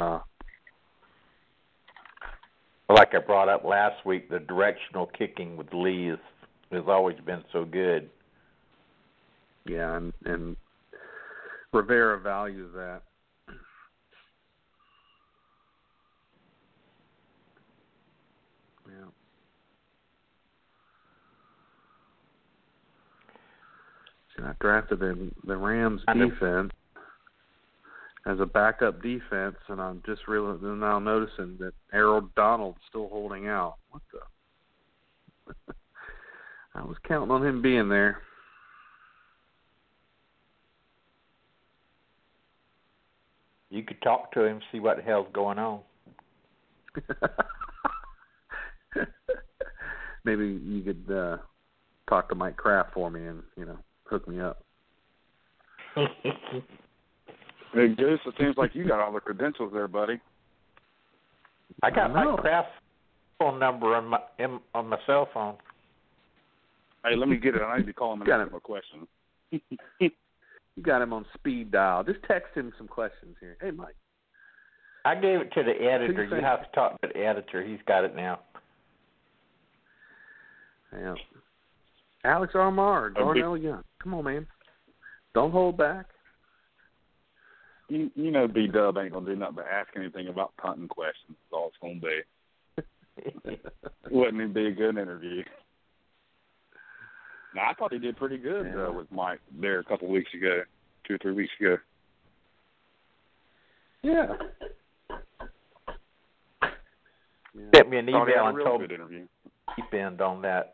Like I brought up last week, the directional kicking with Lee has always been so good. Yeah, and Rivera values that. Yeah. See, I drafted the Rams defense as a backup defense, and I'm just now noticing that Harold Donald's still holding out. What the? I was counting on him being there. You could talk to him, see what the hell's going on. Maybe you could talk to Mike Kraft for me and, hook me up. Hey, Goose, it seems like you got all the credentials there, buddy. I got Mike Kraft's phone number on my cell phone. Hey, let me get it. I need to call him and ask him a question. You got him on speed dial. Just text him some questions here. Hey, Mike. I gave it to the editor. You have to talk to the editor. He's got it now. Yeah. Alex Armar, Darnell Young. Come on, man. Don't hold back. You know B-Dub ain't going to do nothing but ask anything about punting questions. That's all it's going to be. Wouldn't even be a good interview. Now, I thought he did pretty good with Mike there a couple weeks ago, 2 or 3 weeks ago. Yeah. Sent me an email and told me deep end on that.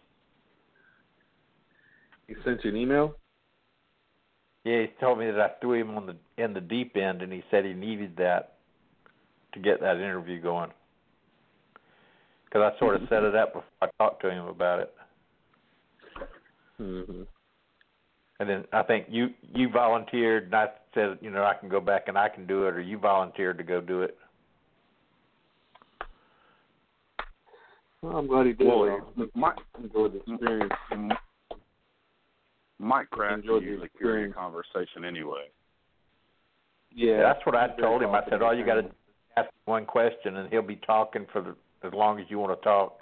He sent you an email? Yeah, he told me that I threw him in the deep end, and he said he needed that to get that interview going. Because I sort of set it up before I talked to him about it. Mm-hmm. And then I think you volunteered, and I said, I can go back and I can do it, or you volunteered to go do it. Well, I'm glad he did. Mike enjoyed the experience. Mike Kraft usually carry a conversation anyway. Yeah, that's what I told him. I said, all you got to do is ask one question, and he'll be talking for as long as you want to talk.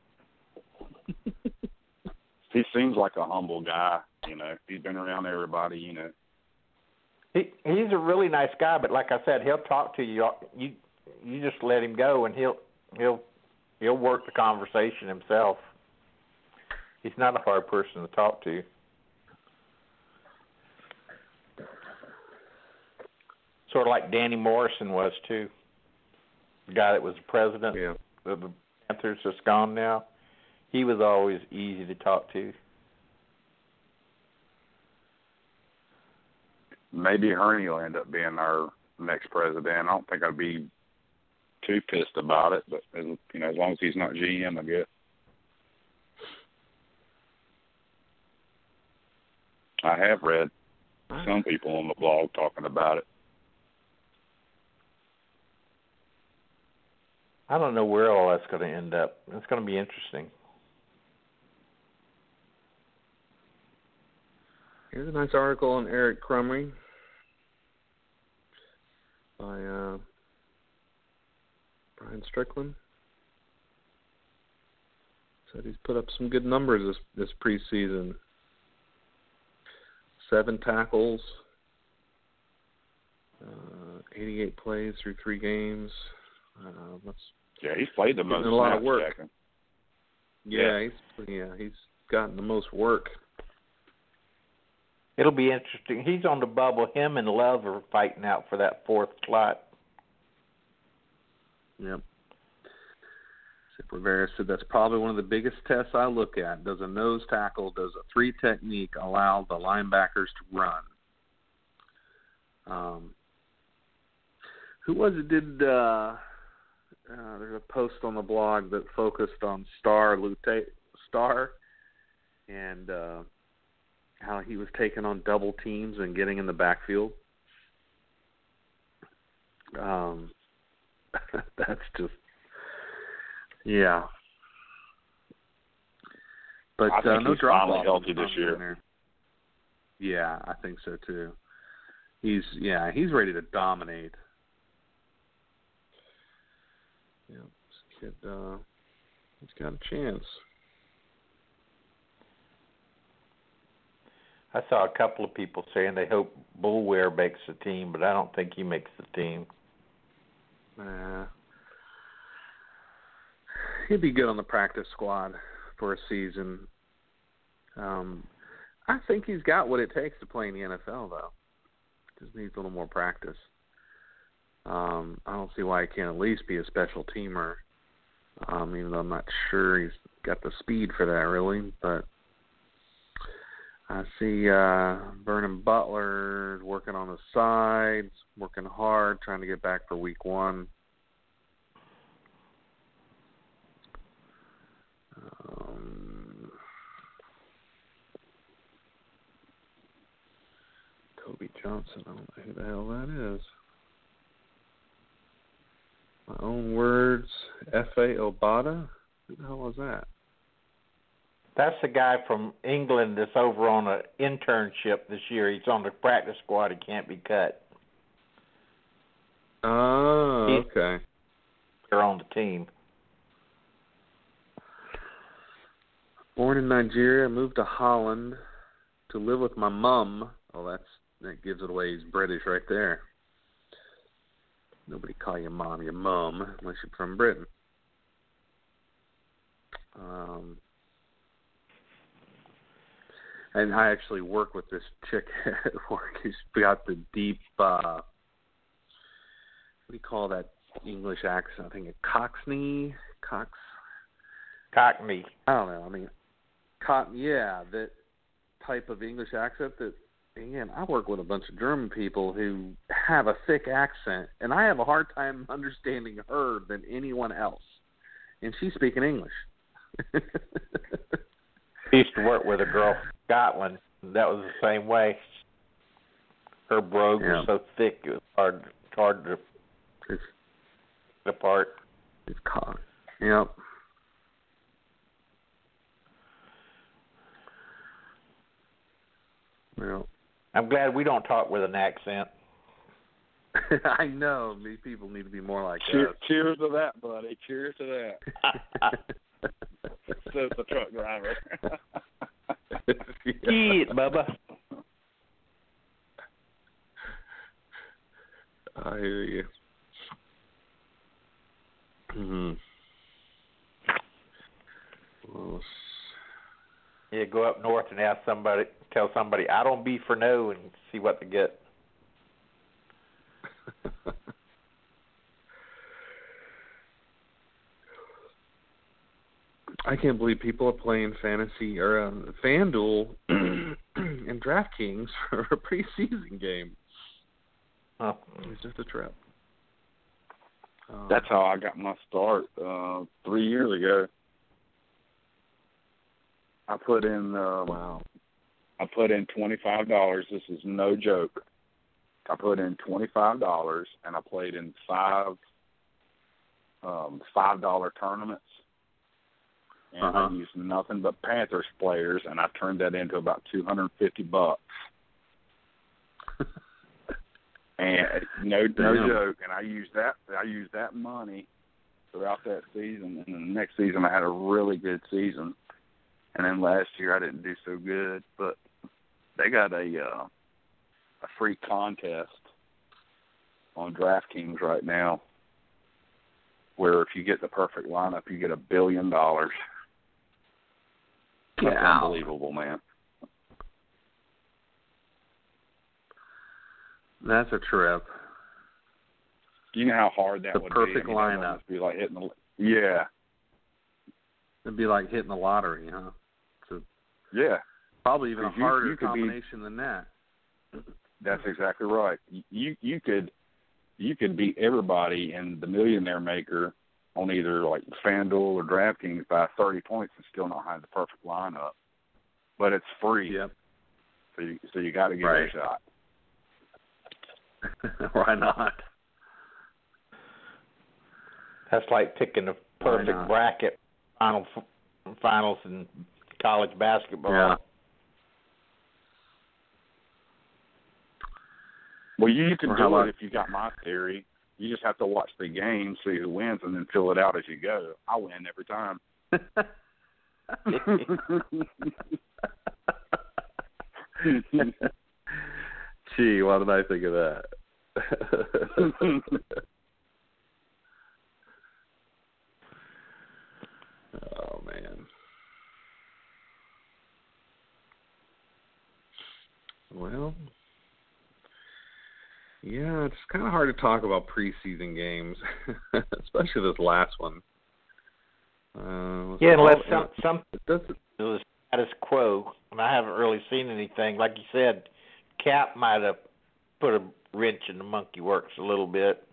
He seems like a humble guy. He's been around everybody. He's a really nice guy, but like I said, he'll talk to you. You just let him go, and he'll work the conversation himself. He's not a hard person to talk to. Sort of like Danny Morrison was too, the guy that was the president of the Panthers that's gone now. He was always easy to talk to. Maybe Herney will end up being our next president. I don't think I'd be too pissed about it, but as long as he's not GM, I guess. I have read some people on the blog talking about it. I don't know where all that's going to end up. It's going to be interesting. Here's a nice article on Eric Crumry by Brian Strickland. Said he's put up some good numbers this preseason. 7 tackles, 88 plays through 3 games. He's played the most. A lot of work. Checking. He's gotten the most work. It'll be interesting. He's on the bubble. Him and Love are fighting out for that 4th slot. Yep. Rivera said that's probably one of the biggest tests I look at. Does a nose tackle, does a 3 technique allow the linebackers to run? Who was it did there's a post on the blog that focused on Star and how he was taking on double teams and getting in the backfield. That's just, yeah. But I think no he's finally healthy this year. Yeah, I think so too. He's ready to dominate. Yeah, this kid, he's got a chance. I saw a couple of people saying they hope Bullware makes the team, but I don't think he makes the team. He'd be good on the practice squad for a season. I think he's got what it takes to play in the NFL, though. Just needs a little more practice. I don't see why he can't at least be a special teamer, even though I'm not sure he's got the speed for that, really. But I see Vernon Butler working on the sides, working hard, trying to get back for week 1. Toby Johnson, I don't know who the hell that is. My own words, F.A. Obata? Who the hell was that? That's the guy from England that's over on an internship this year. He's on the practice squad. He can't be cut. Oh, okay. They're on the team. Born in Nigeria, moved to Holland to live with my mum. Oh, that gives it away. He's British right there. Nobody call your mom your mum unless you're from Britain. And I actually work with this chick at work who's got the deep, what do you call that English accent? I think a Cockney. I don't know. I mean, that type of English accent that, again, I work with a bunch of German people who have a thick accent, and I have a hard time understanding her than anyone else. And she's speaking English. I used to work with a girl from Scotland, that was the same way. Her brogue was so thick it was hard to get apart. It's caught. Yep. Well, I'm glad we don't talk with an accent. I know. These people need to be more like us. Cheers to that, buddy. Cheers to that. Says the truck driver. Eat, Bubba. I hear you. Well, yeah, go up north and tell somebody, I don't be for no, and see what they get. I can't believe people are playing fantasy or FanDuel and DraftKings for a preseason game. Oh. It's just a trip. That's how I got my start 3 years ago. I put in I put in $25. This is no joke. I put in $25 and I played in $5 tournaments. And I used nothing but Panthers players, and I turned that into about $250. And no joke. And I used that money throughout that season. And the next season, I had a really good season. And then last year, I didn't do so good. But they got a free contest on DraftKings right now, where if you get the perfect lineup, you get $1 billion. That's unbelievable, man. That's a trip. Do you know how hard that would be? The perfect lineup. It'd be like hitting the It'd be like hitting the lottery, huh? Yeah. Probably even a harder combination than that. That's exactly right. You could beat everybody in the Millionaire Maker on either like FanDuel or DraftKings by 30 points and still not have the perfect lineup. But it's free. Yep. So you got to give it a shot. Why not? That's like picking the perfect bracket finals in college basketball. Yeah. Well, you can do it if you got my theory. You just have to watch the game, see who wins, and then fill it out as you go. I win every time. Gee, why did I think of that? Oh, man. Well, yeah, it's kind of hard to talk about preseason games, especially this last one. Unless something was status quo, and I haven't really seen anything. Like you said, Cap might have put a wrench in the monkey works a little bit.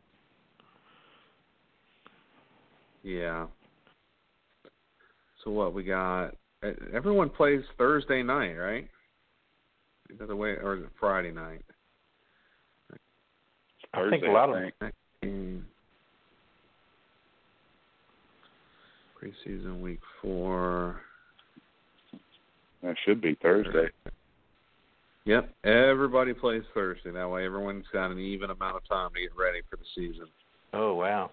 Yeah. So what we got? Everyone plays Thursday night, right? The other way, or is it Friday night? I think a lot of preseason week 4. That should be Thursday. Yep, everybody plays Thursday. That way everyone's got an even amount of time to get ready for the season. Oh, wow.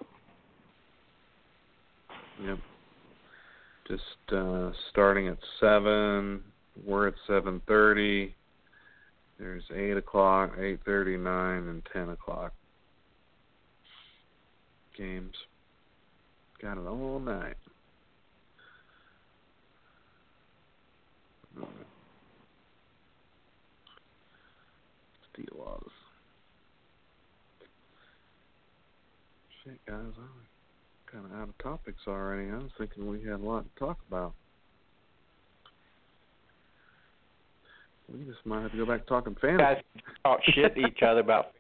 Yep. Just starting at 7. We're at 7:30. There's 8 o'clock, 8:30, 9, and 10 o'clock games. Got it all night. Steelers. Shit, guys, I'm kind of out of topics already. I was thinking we had a lot to talk about. We just might have to go back talking fantasy. Guys talk shit to each other about.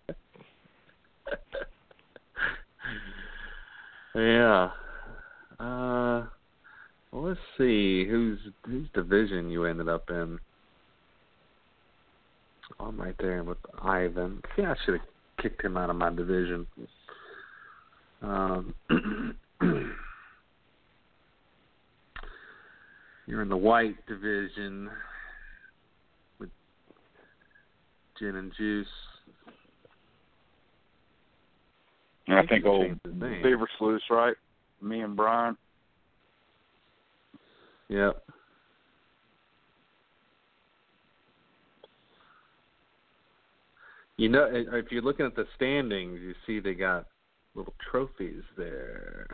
Yeah. Well, let's see whose division you ended up in. I'm right there with Ivan. See, I should have kicked him out of my division. You're in the white division with Gin and Juice. And I think old Beaver Sluice, right? Me and Brian. Yep. You know, if you're looking at the standings, you see they got little trophies there.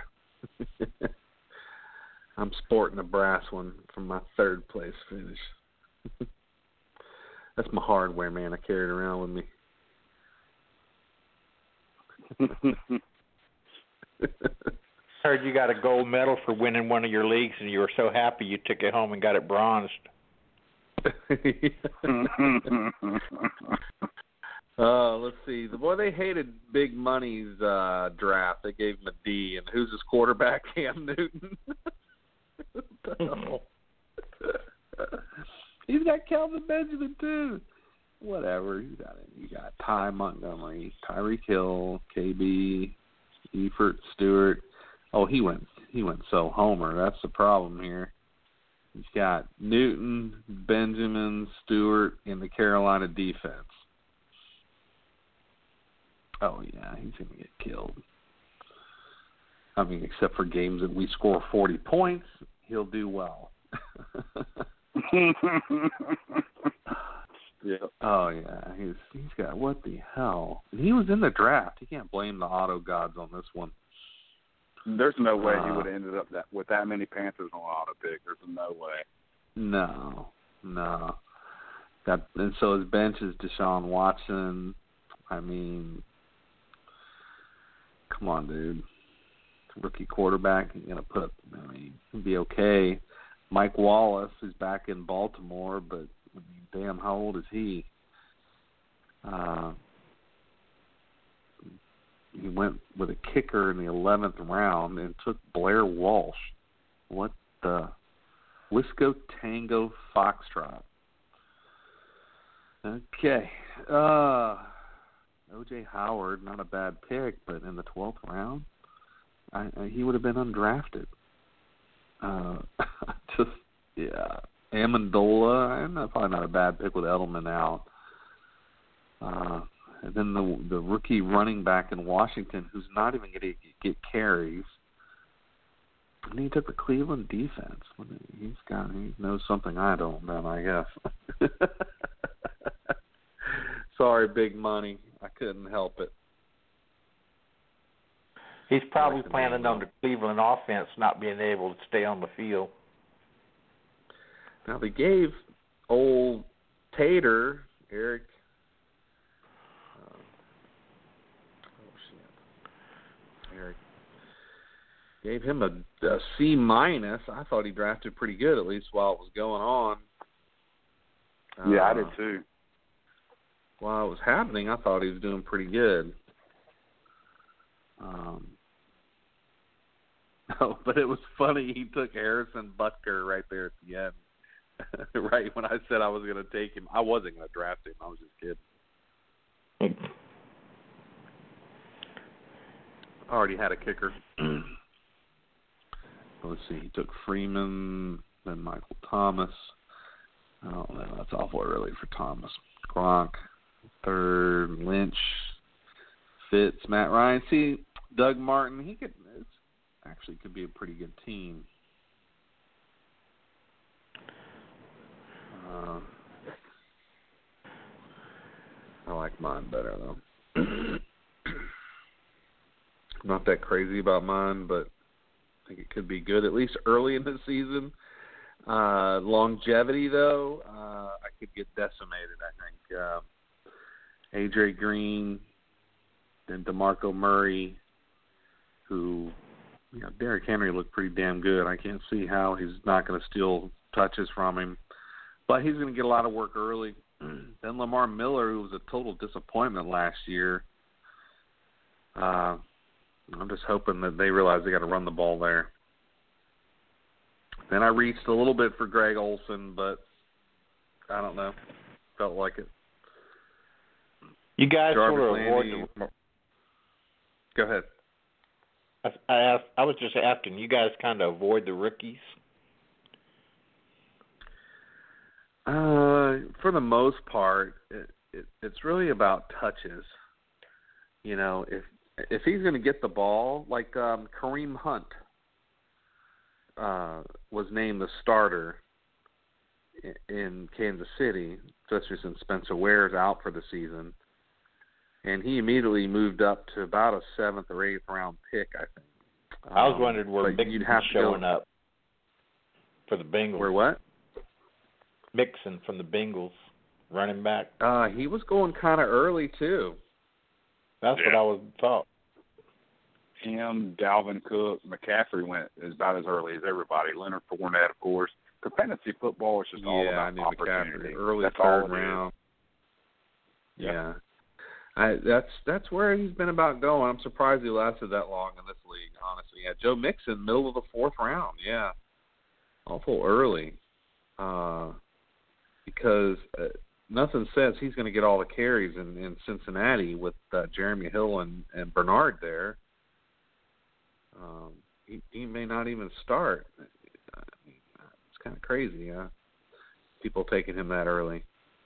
I'm sporting a brass one from my third place finish. That's my hardware, man. I carry it around with me. Heard you got a gold medal for winning one of your leagues, and you were so happy you took it home and got it bronzed. Let's see. They hated Big Money's draft. They gave him a D. And who's his quarterback? Cam Newton. He's got Kelvin Benjamin too. Whatever. You got Ty Montgomery, Tyreek Hill, KB, Eifert, Stewart. Oh, he went so homer. That's the problem here. He's got Newton, Benjamin, Stewart in the Carolina defense. Oh, yeah, he's going to get killed. I mean, except for games that we score 40 points, he'll do well. Yeah. Oh, yeah, he's got, what the hell? He was in the draft. You can't blame the auto gods on this one. There's no way he would have ended up with that many Panthers on auto pick. There's no way. No. And so his bench is Deshaun Watson. I mean, come on, dude. Rookie quarterback, he'll be okay. Mike Wallace is back in Baltimore, but damn, how old is he? He went with a kicker in the 11th round and took Blair Walsh. What the? Wisco Tango Foxtrot. Okay. O.J. Howard, not a bad pick, but in the 12th round, he would have been undrafted. Amendola, probably not a bad pick with Edelman out. And then the rookie running back in Washington, who's not even going to get carries. And he took the Cleveland defense. He knows something I don't, then, I guess. Sorry, Big Money. I couldn't help it. He's probably planning on the Cleveland offense not being able to stay on the field. Now, they gave old Tater, Eric, gave him a C-. I thought he drafted pretty good, at least while it was going on. Yeah, I did too. While it was happening, I thought he was doing pretty good. But it was funny. He took Harrison Butker right there at the end. Right when I said I was going to take him. I wasn't going to draft him. I was just kidding. I already had a kicker. Let's see. He took Freeman, then Michael Thomas. Oh, man, that's awful early for Thomas. Gronk, third, Lynch, Fitz, Matt Ryan. See, Doug Martin, could be a pretty good team. I like mine better, though. Not that crazy about mine, but I think it could be good, at least early in the season. Longevity, though, I could get decimated, I think. A.J. Green, then DeMarco Murray, who, Derrick Henry looked pretty damn good. I can't see how he's not going to steal touches from him. But he's going to get a lot of work early. Then Lamar Miller, who was a total disappointment last year. I'm just hoping that they realize they got to run the ball there. Then I reached a little bit for Greg Olsen, but I don't know. Felt like it. You guys Jarvis sort of Landry. Go ahead. I was just asking, you guys kind of avoid the rookies? For the most part, it's really about touches. You know, if he's going to get the ball, like Kareem Hunt was named the starter in Kansas City, especially since Spencer Ware's out for the season. And he immediately moved up to about a 7th or 8th round pick, I think. I was wondering where Mixon's showing up for the Bengals. Where what? Mixon from the Bengals, running back. He was going kind of early, too. That's what I was thought. Him, Dalvin Cook, McCaffrey went about as early as everybody. Leonard Fournette, of course. The fantasy football is just all about opportunity. Early that's 3rd all round. Yeah. That's where he's been about going. I'm surprised he lasted that long in this league, honestly. Yeah, Joe Mixon, middle of the 4th round. Yeah, awful early. Because nothing says he's going to get all the carries in Cincinnati with Jeremy Hill and Bernard there. He may not even start. It's kind of crazy, yeah. People taking him that early.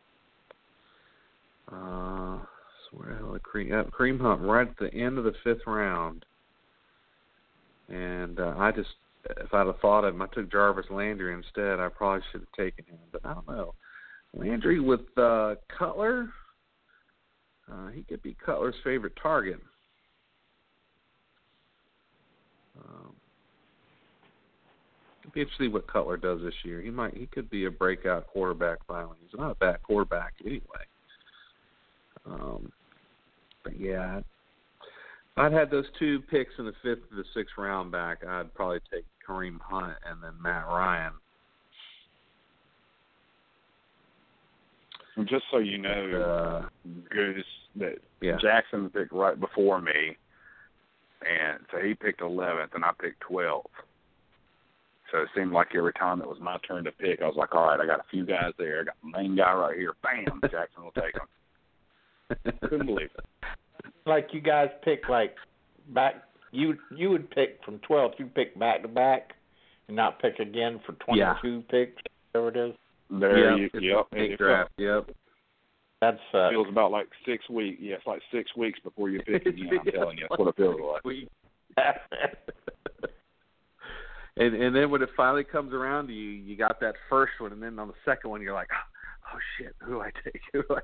So where the hell Kareem Hunt right at the end of the 5th round. And if I'd have thought of him, I took Jarvis Landry instead. I probably should have taken him, but I don't know. Landry with Cutler, he could be Cutler's favorite target. It'd be interesting what Cutler does this year. He could be a breakout quarterback finally. He's not a bad quarterback anyway. But yeah, if I'd had those 2 picks in the 5th or the 6th round back, I'd probably take Kareem Hunt and then Matt Ryan. And just so you know, Goose, that Jackson picked right before me, and so he picked 11th, and I picked 12th. So it seemed like every time it was my turn to pick, I was like, all right, I got a few guys there. I got the main guy right here. Bam, Jackson will take him. Couldn't believe it. Like you guys pick back. You would pick from 12th. You'd pick back to back, and not pick again for 22 picks. Whatever it is. Yep. Draft. Yep. That's feels about like 6 weeks. Yeah, it's like 6 weeks before you pick again. I'm telling you, that's what it feels like. And then when it finally comes around to you, you got that first one, and then on the second one, you're like, oh shit, who do I take?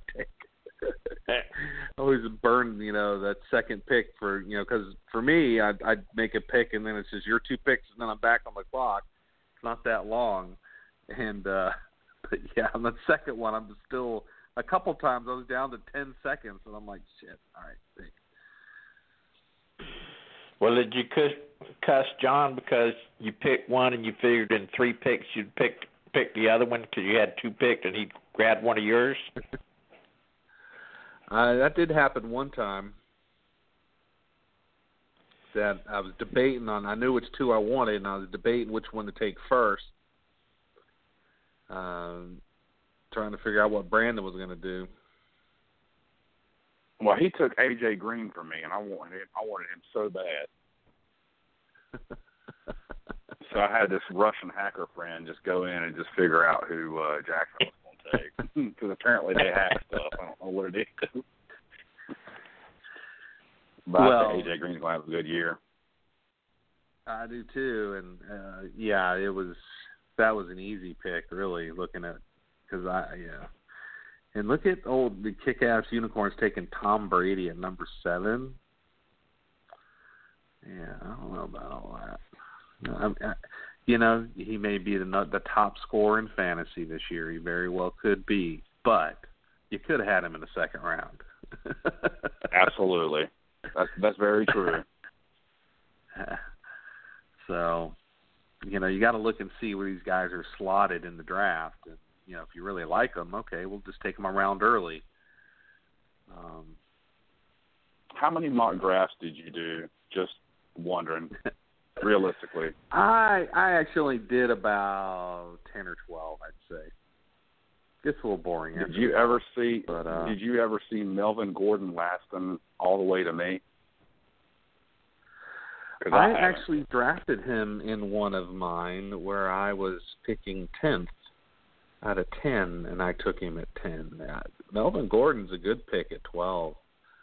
Always burn, that second pick because for me, I'd make a pick, and then it's just your 2 picks, and then I'm back on the clock. It's not that long, and but yeah, on the second one, I'm still a couple times I was down to 10 seconds, and I'm like, shit, all right, pick. Well, did you cuss John because you picked one and you figured in 3 picks you'd pick the other one because you had 2 picked and he grabbed one of yours? That did happen one time. That I was debating on. I knew which 2 I wanted, and I was debating which one to take first. Trying to figure out what Brandon was going to do. Well, he took A.J. Green from me, and I wanted him so bad. So I had this Russian hacker friend just go in and just figure out who Jackson was going to take. Because apparently they hack stuff. I don't know what it is. But I think A.J. Green's going to have a good year. I do too. And, that was an easy pick, really, looking at because And look at the kick-ass Unicorns taking Tom Brady at number 7. Yeah, I don't know about all that. He may be the top scorer in fantasy this year. He very well could be. But you could have had him in the 2nd round. Absolutely. That's very true. So, you got to look and see where these guys are slotted in the draft. And, if you really like them, okay, we'll just take them around early. How many mock drafts did you do? Just wondering, realistically. I actually did about 10 or 12, I'd say. gets a little boring. Did you ever see Melvin Gordon lasting all the way to me? I actually drafted him in one of mine where I was picking 10th out of 10, and I took him at 10. Melvin Gordon's a good pick at 12.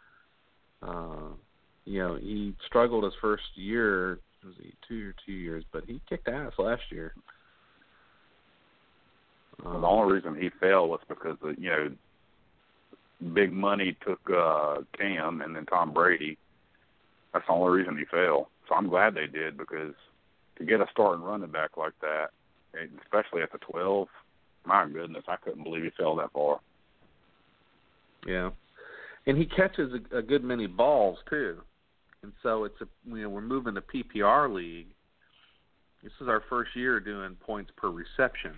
He struggled his first year. Was he 2 years? But he kicked ass last year. The only reason he fell was because big money took Cam and then Tom Brady. That's the only reason he fell. So I'm glad they did, because to get a starting running back like that, especially at the 12, my goodness, I couldn't believe he fell that far. Yeah, and he catches a good many balls too, and so we're moving to PPR league. This is our first year doing points per reception.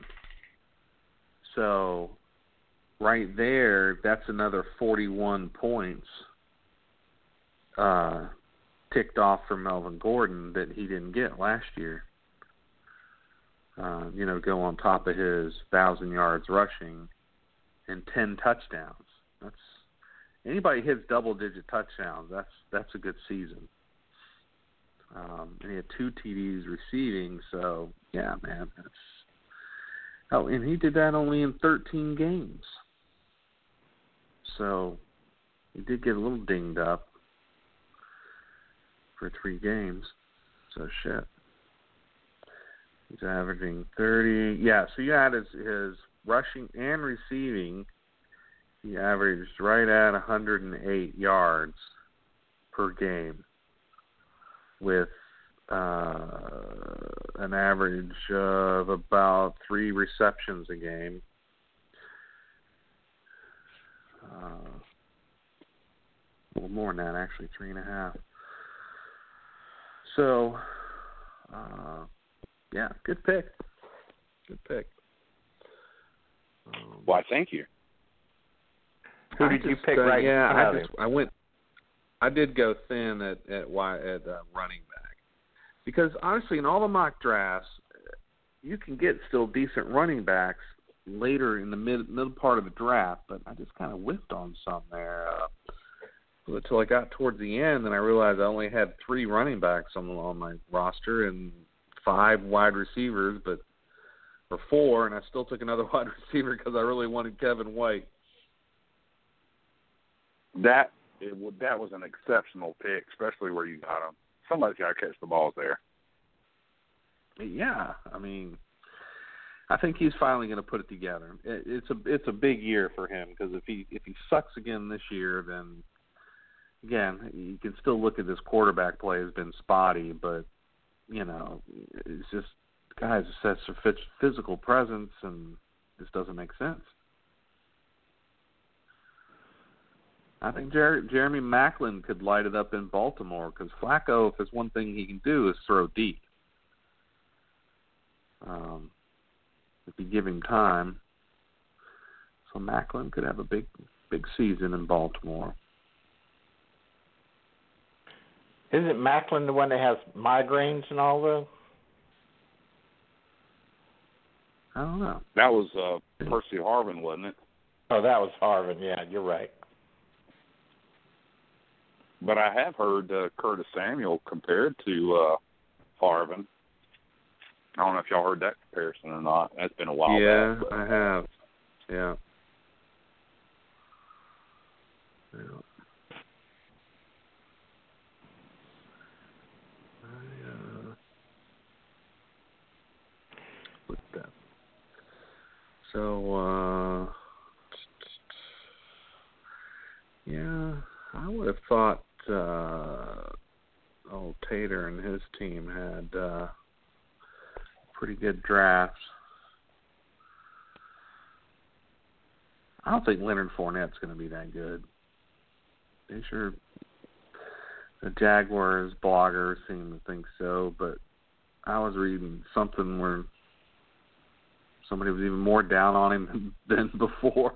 So right there, that's another 41 points ticked off for Melvin Gordon that he didn't get last year. Go on top of his 1,000 yards rushing and 10 touchdowns. That's anybody hits double-digit touchdowns. That's a good season. And he had 2 TDs receiving. So yeah, man, and he did that only in 13 games. So he did get a little dinged up for 3 games. So shit. He's averaging 30. Yeah, so you had his rushing and receiving. He averaged right at 108 yards per game with an average of about 3 receptions a game. A little more than that, actually, 3.5. So, yeah, good pick. Good pick. Why, thank you. Who did you pick right now? I did go thin at running back, because honestly, in all the mock drafts, you can get still decent running backs later in the middle part of the draft, but I just kind of whiffed on some there until I got towards the end, and I realized I only had 3 running backs on my roster and 5 wide receivers, or 4, and I still took another wide receiver because I really wanted Kevin White. That was an exceptional pick, especially where you got him. Somebody's got to catch the balls there. Yeah, I mean, I think he's finally going to put it together. It's a big year for him, because if he sucks again this year, then again you can still look at this quarterback play has been spotty, but it's just guys have such physical presence, and this doesn't make sense. I think Jeremy Maclin could light it up in Baltimore, because Flacco, if there's one thing he can do, is throw deep. If you give him time. So Maclin could have a big season in Baltimore. Isn't Maclin the one that has migraines and all that? I don't know. That was Percy Harvin, wasn't it? Oh, that was Harvin. Yeah, you're right. But I have heard Curtis Samuel compared to Harvin. I don't know if y'all heard that comparison or not. That's been a while back. Yeah, I have. Yeah. What's that? So, yeah, I would have thought old Tater and his team had pretty good drafts. I don't think Leonard Fournette's going to be that good. They sure, the Jaguars bloggers seem to think so, but I was reading something where somebody was even more down on him than before.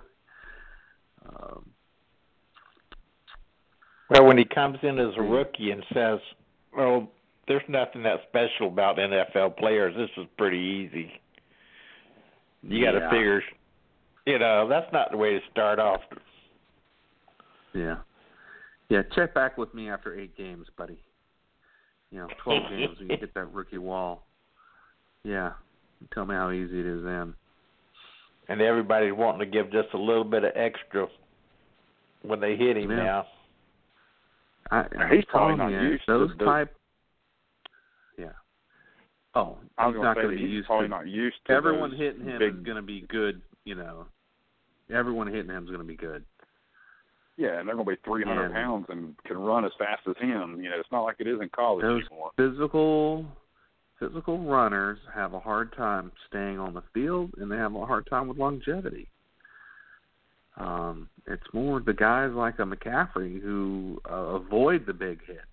Well, when he comes in as a rookie and says, well, there's nothing that special about NFL players, this is pretty easy. You got to figure That's not the way to start off. Yeah. Yeah, check back with me after 8 games, buddy. 12 games, when you hit that rookie wall. Yeah. Tell me how easy it is then. And everybody's wanting to give just a little bit of extra when they hit him now. He's probably not used to those type. Yeah. Oh, he's not going to be used. Probably not used to. Everyone hitting him is going to be good. Everyone hitting him is going to be good. Yeah, and they're going to be 300 pounds and can run as fast as him. It's not like it is in college those anymore. Physical runners have a hard time staying on the field, and they have a hard time with longevity. It's more the guys like a McCaffrey who avoid the big hit.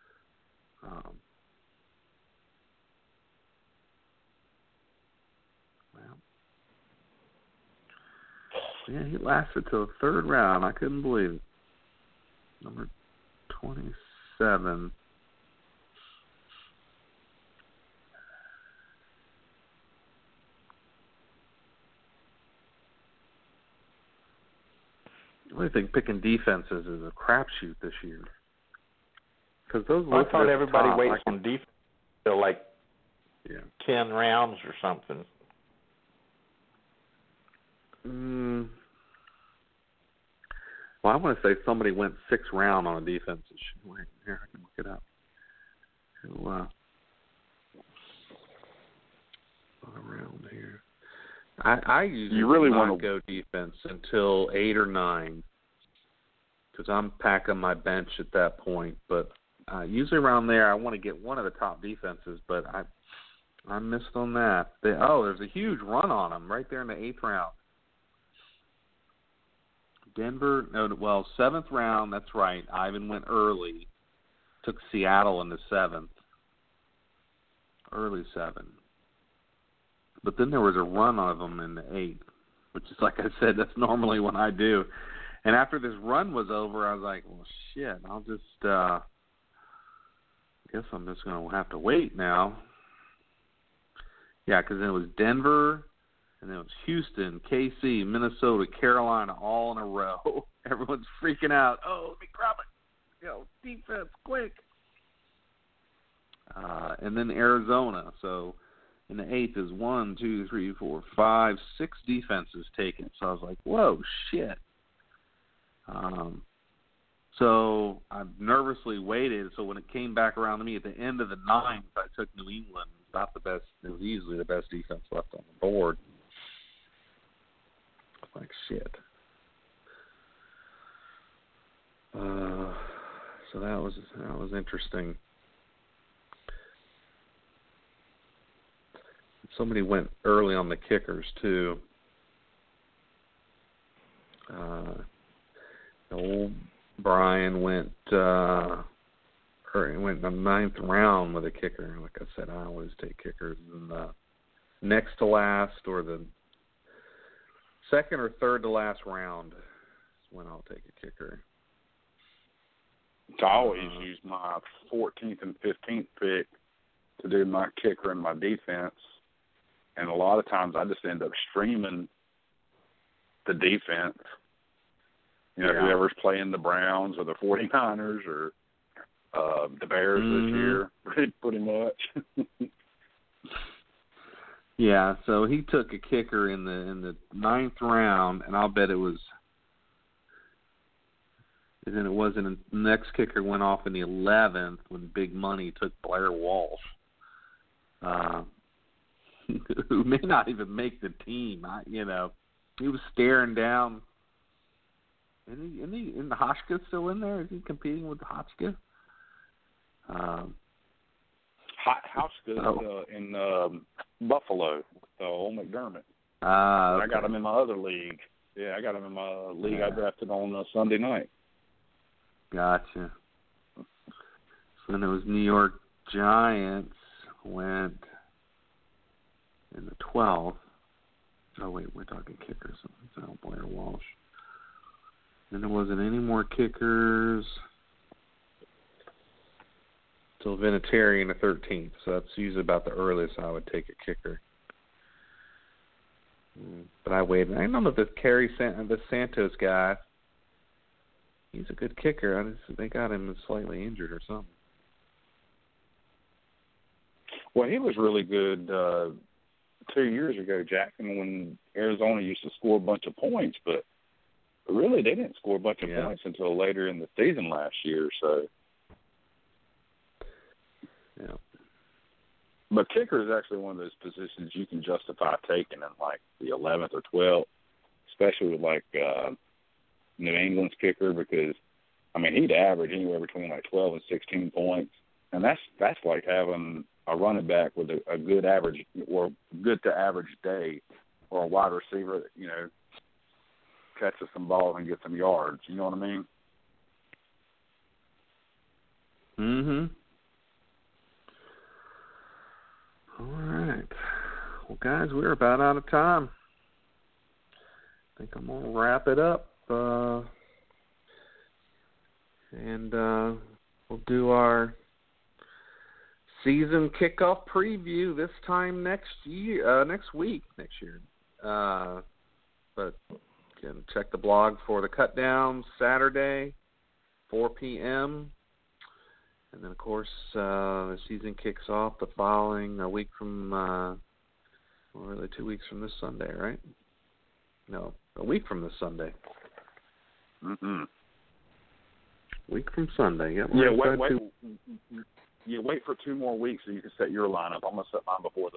Yeah, he lasted till the 3rd round. I couldn't believe it. Number 27. I really think picking defenses is a crapshoot this year. Because those I thought everybody waits on defense till 10 rounds or something. Well, I want to say somebody went 6th round on a defense. Wait, here, I can look it up. Around here. I usually really want to go defense until 8 or 9 because I'm packing my bench at that point. But usually around there, I want to get one of the top defenses, but I missed on that. There's a huge run on them right there in the 8th round. Denver, 7th round, that's right. Ivan went early. Took Seattle in the 7th. Early 7. But then there was a run of them in the 8th, which is, like I said, that's normally what I do. And after this run was over, I was like, well, shit, I'll just, guess I'm just going to have to wait now. Yeah, because then it was Denver, and then it was Houston, KC, Minnesota, Carolina, all in a row. Everyone's freaking out. Oh, let me grab it. Defense, quick. And then Arizona. So in the 8th is 1, 2, 3, 4, 5, 6 defenses taken. So I was like, whoa, shit. So I nervously waited. So when it came back around to me at the end of the 9th, I took New England. Not the best. It was easily the best defense left on the board. Like shit. So that was interesting. Somebody went early on the kickers too. Old Brian went in the 9th round with a kicker. Like I said, I always take kickers in the next to last or the 2nd or 3rd to last round is when I'll take a kicker. I always use my 14th and 15th pick to do my kicker and my defense. And a lot of times I just end up streaming the defense. Whoever's playing the Browns or the 49ers or the Bears this year, pretty much. Yeah, so he took a kicker in the 9th round, and I'll bet it was. And then it wasn't. The next kicker went off in the 11th when Big Money took Blair Walsh, who may not even make the team. He was staring down. Isn't the Hotchkiss still in there? Is he competing with the Hotchkiss? Hotchkiss in Buffalo, old McDermott. Okay. I got him in my other league. Yeah, I got him in my league I drafted on Sunday night. Gotcha. So then it was New York Giants went in the 12th. Oh, wait, we're talking kickers. It's not Blair Walsh. Then there wasn't any more kickers till Vinatieri in the 13th. So that's usually about the earliest I would take a kicker. But I waited. I know that the Santos guy, he's a good kicker. They got him slightly injured or something. Well, he was really good 2 years ago, Jackson, when Arizona used to score a bunch of points. But really, they didn't score a bunch of points until later in the season last year. So, yeah. But kicker is actually one of those positions you can justify taking in like the 11th or 12th, especially with like New England's kicker, because I mean he'd average anywhere between like 12 and 16 points, and that's like having a running back with a good average or good to average day, or a wide receiver that, you know, catches some balls and gets some yards. You know what I mean? Mm-hmm. All right. Well, guys, we're about out of time. I think I'm going to wrap it up. And we'll do our season kickoff preview this time next week. But you can check the blog for the cut down Saturday, 4 p.m. And then, of course, the season kicks off the following a week from, 2 weeks from this Sunday, right? No, a week from this Sunday. Mm-mm. Week from Sunday. Yep. Wait for 2 more weeks so you can set your lineup. I'm going to set mine before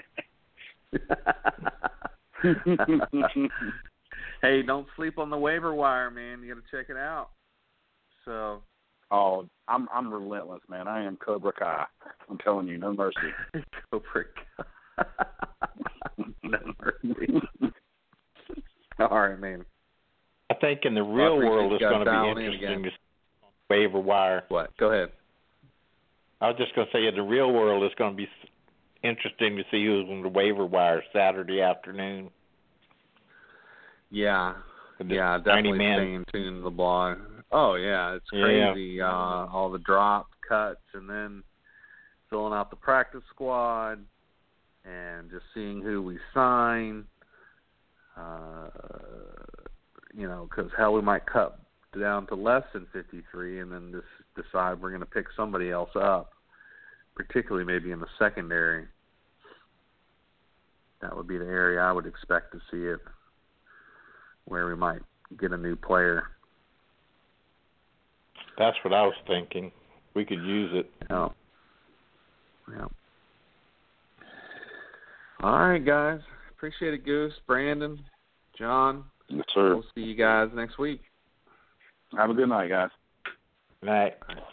that. Hey, don't sleep on the waiver wire, man. You got to check it out. So. Oh, I'm relentless, man. I am Cobra Kai. I'm telling you, no mercy. Cobra Kai. No mercy. All right, man. I think in the real world it's going to be interesting to see waiver wire. What? Go ahead. I was just going to say in the real world it's going to be interesting to see who's on the waiver wire Saturday afternoon. Yeah. Yeah, definitely staying tuned to the blog. Oh, yeah, it's crazy. Yeah. All the drop cuts and then filling out the practice squad and just seeing who we sign. Because hell, we might cut down to less than 53 and then just decide we're going to pick somebody else up, particularly maybe in the secondary. That would be the area I would expect to see it, where we might get a new player. That's what I was thinking. We could use it. Yeah. All right, guys. Appreciate it, Goose, Brandon, John. Yes, sir. We'll see you guys next week. Have a good night, guys. Night.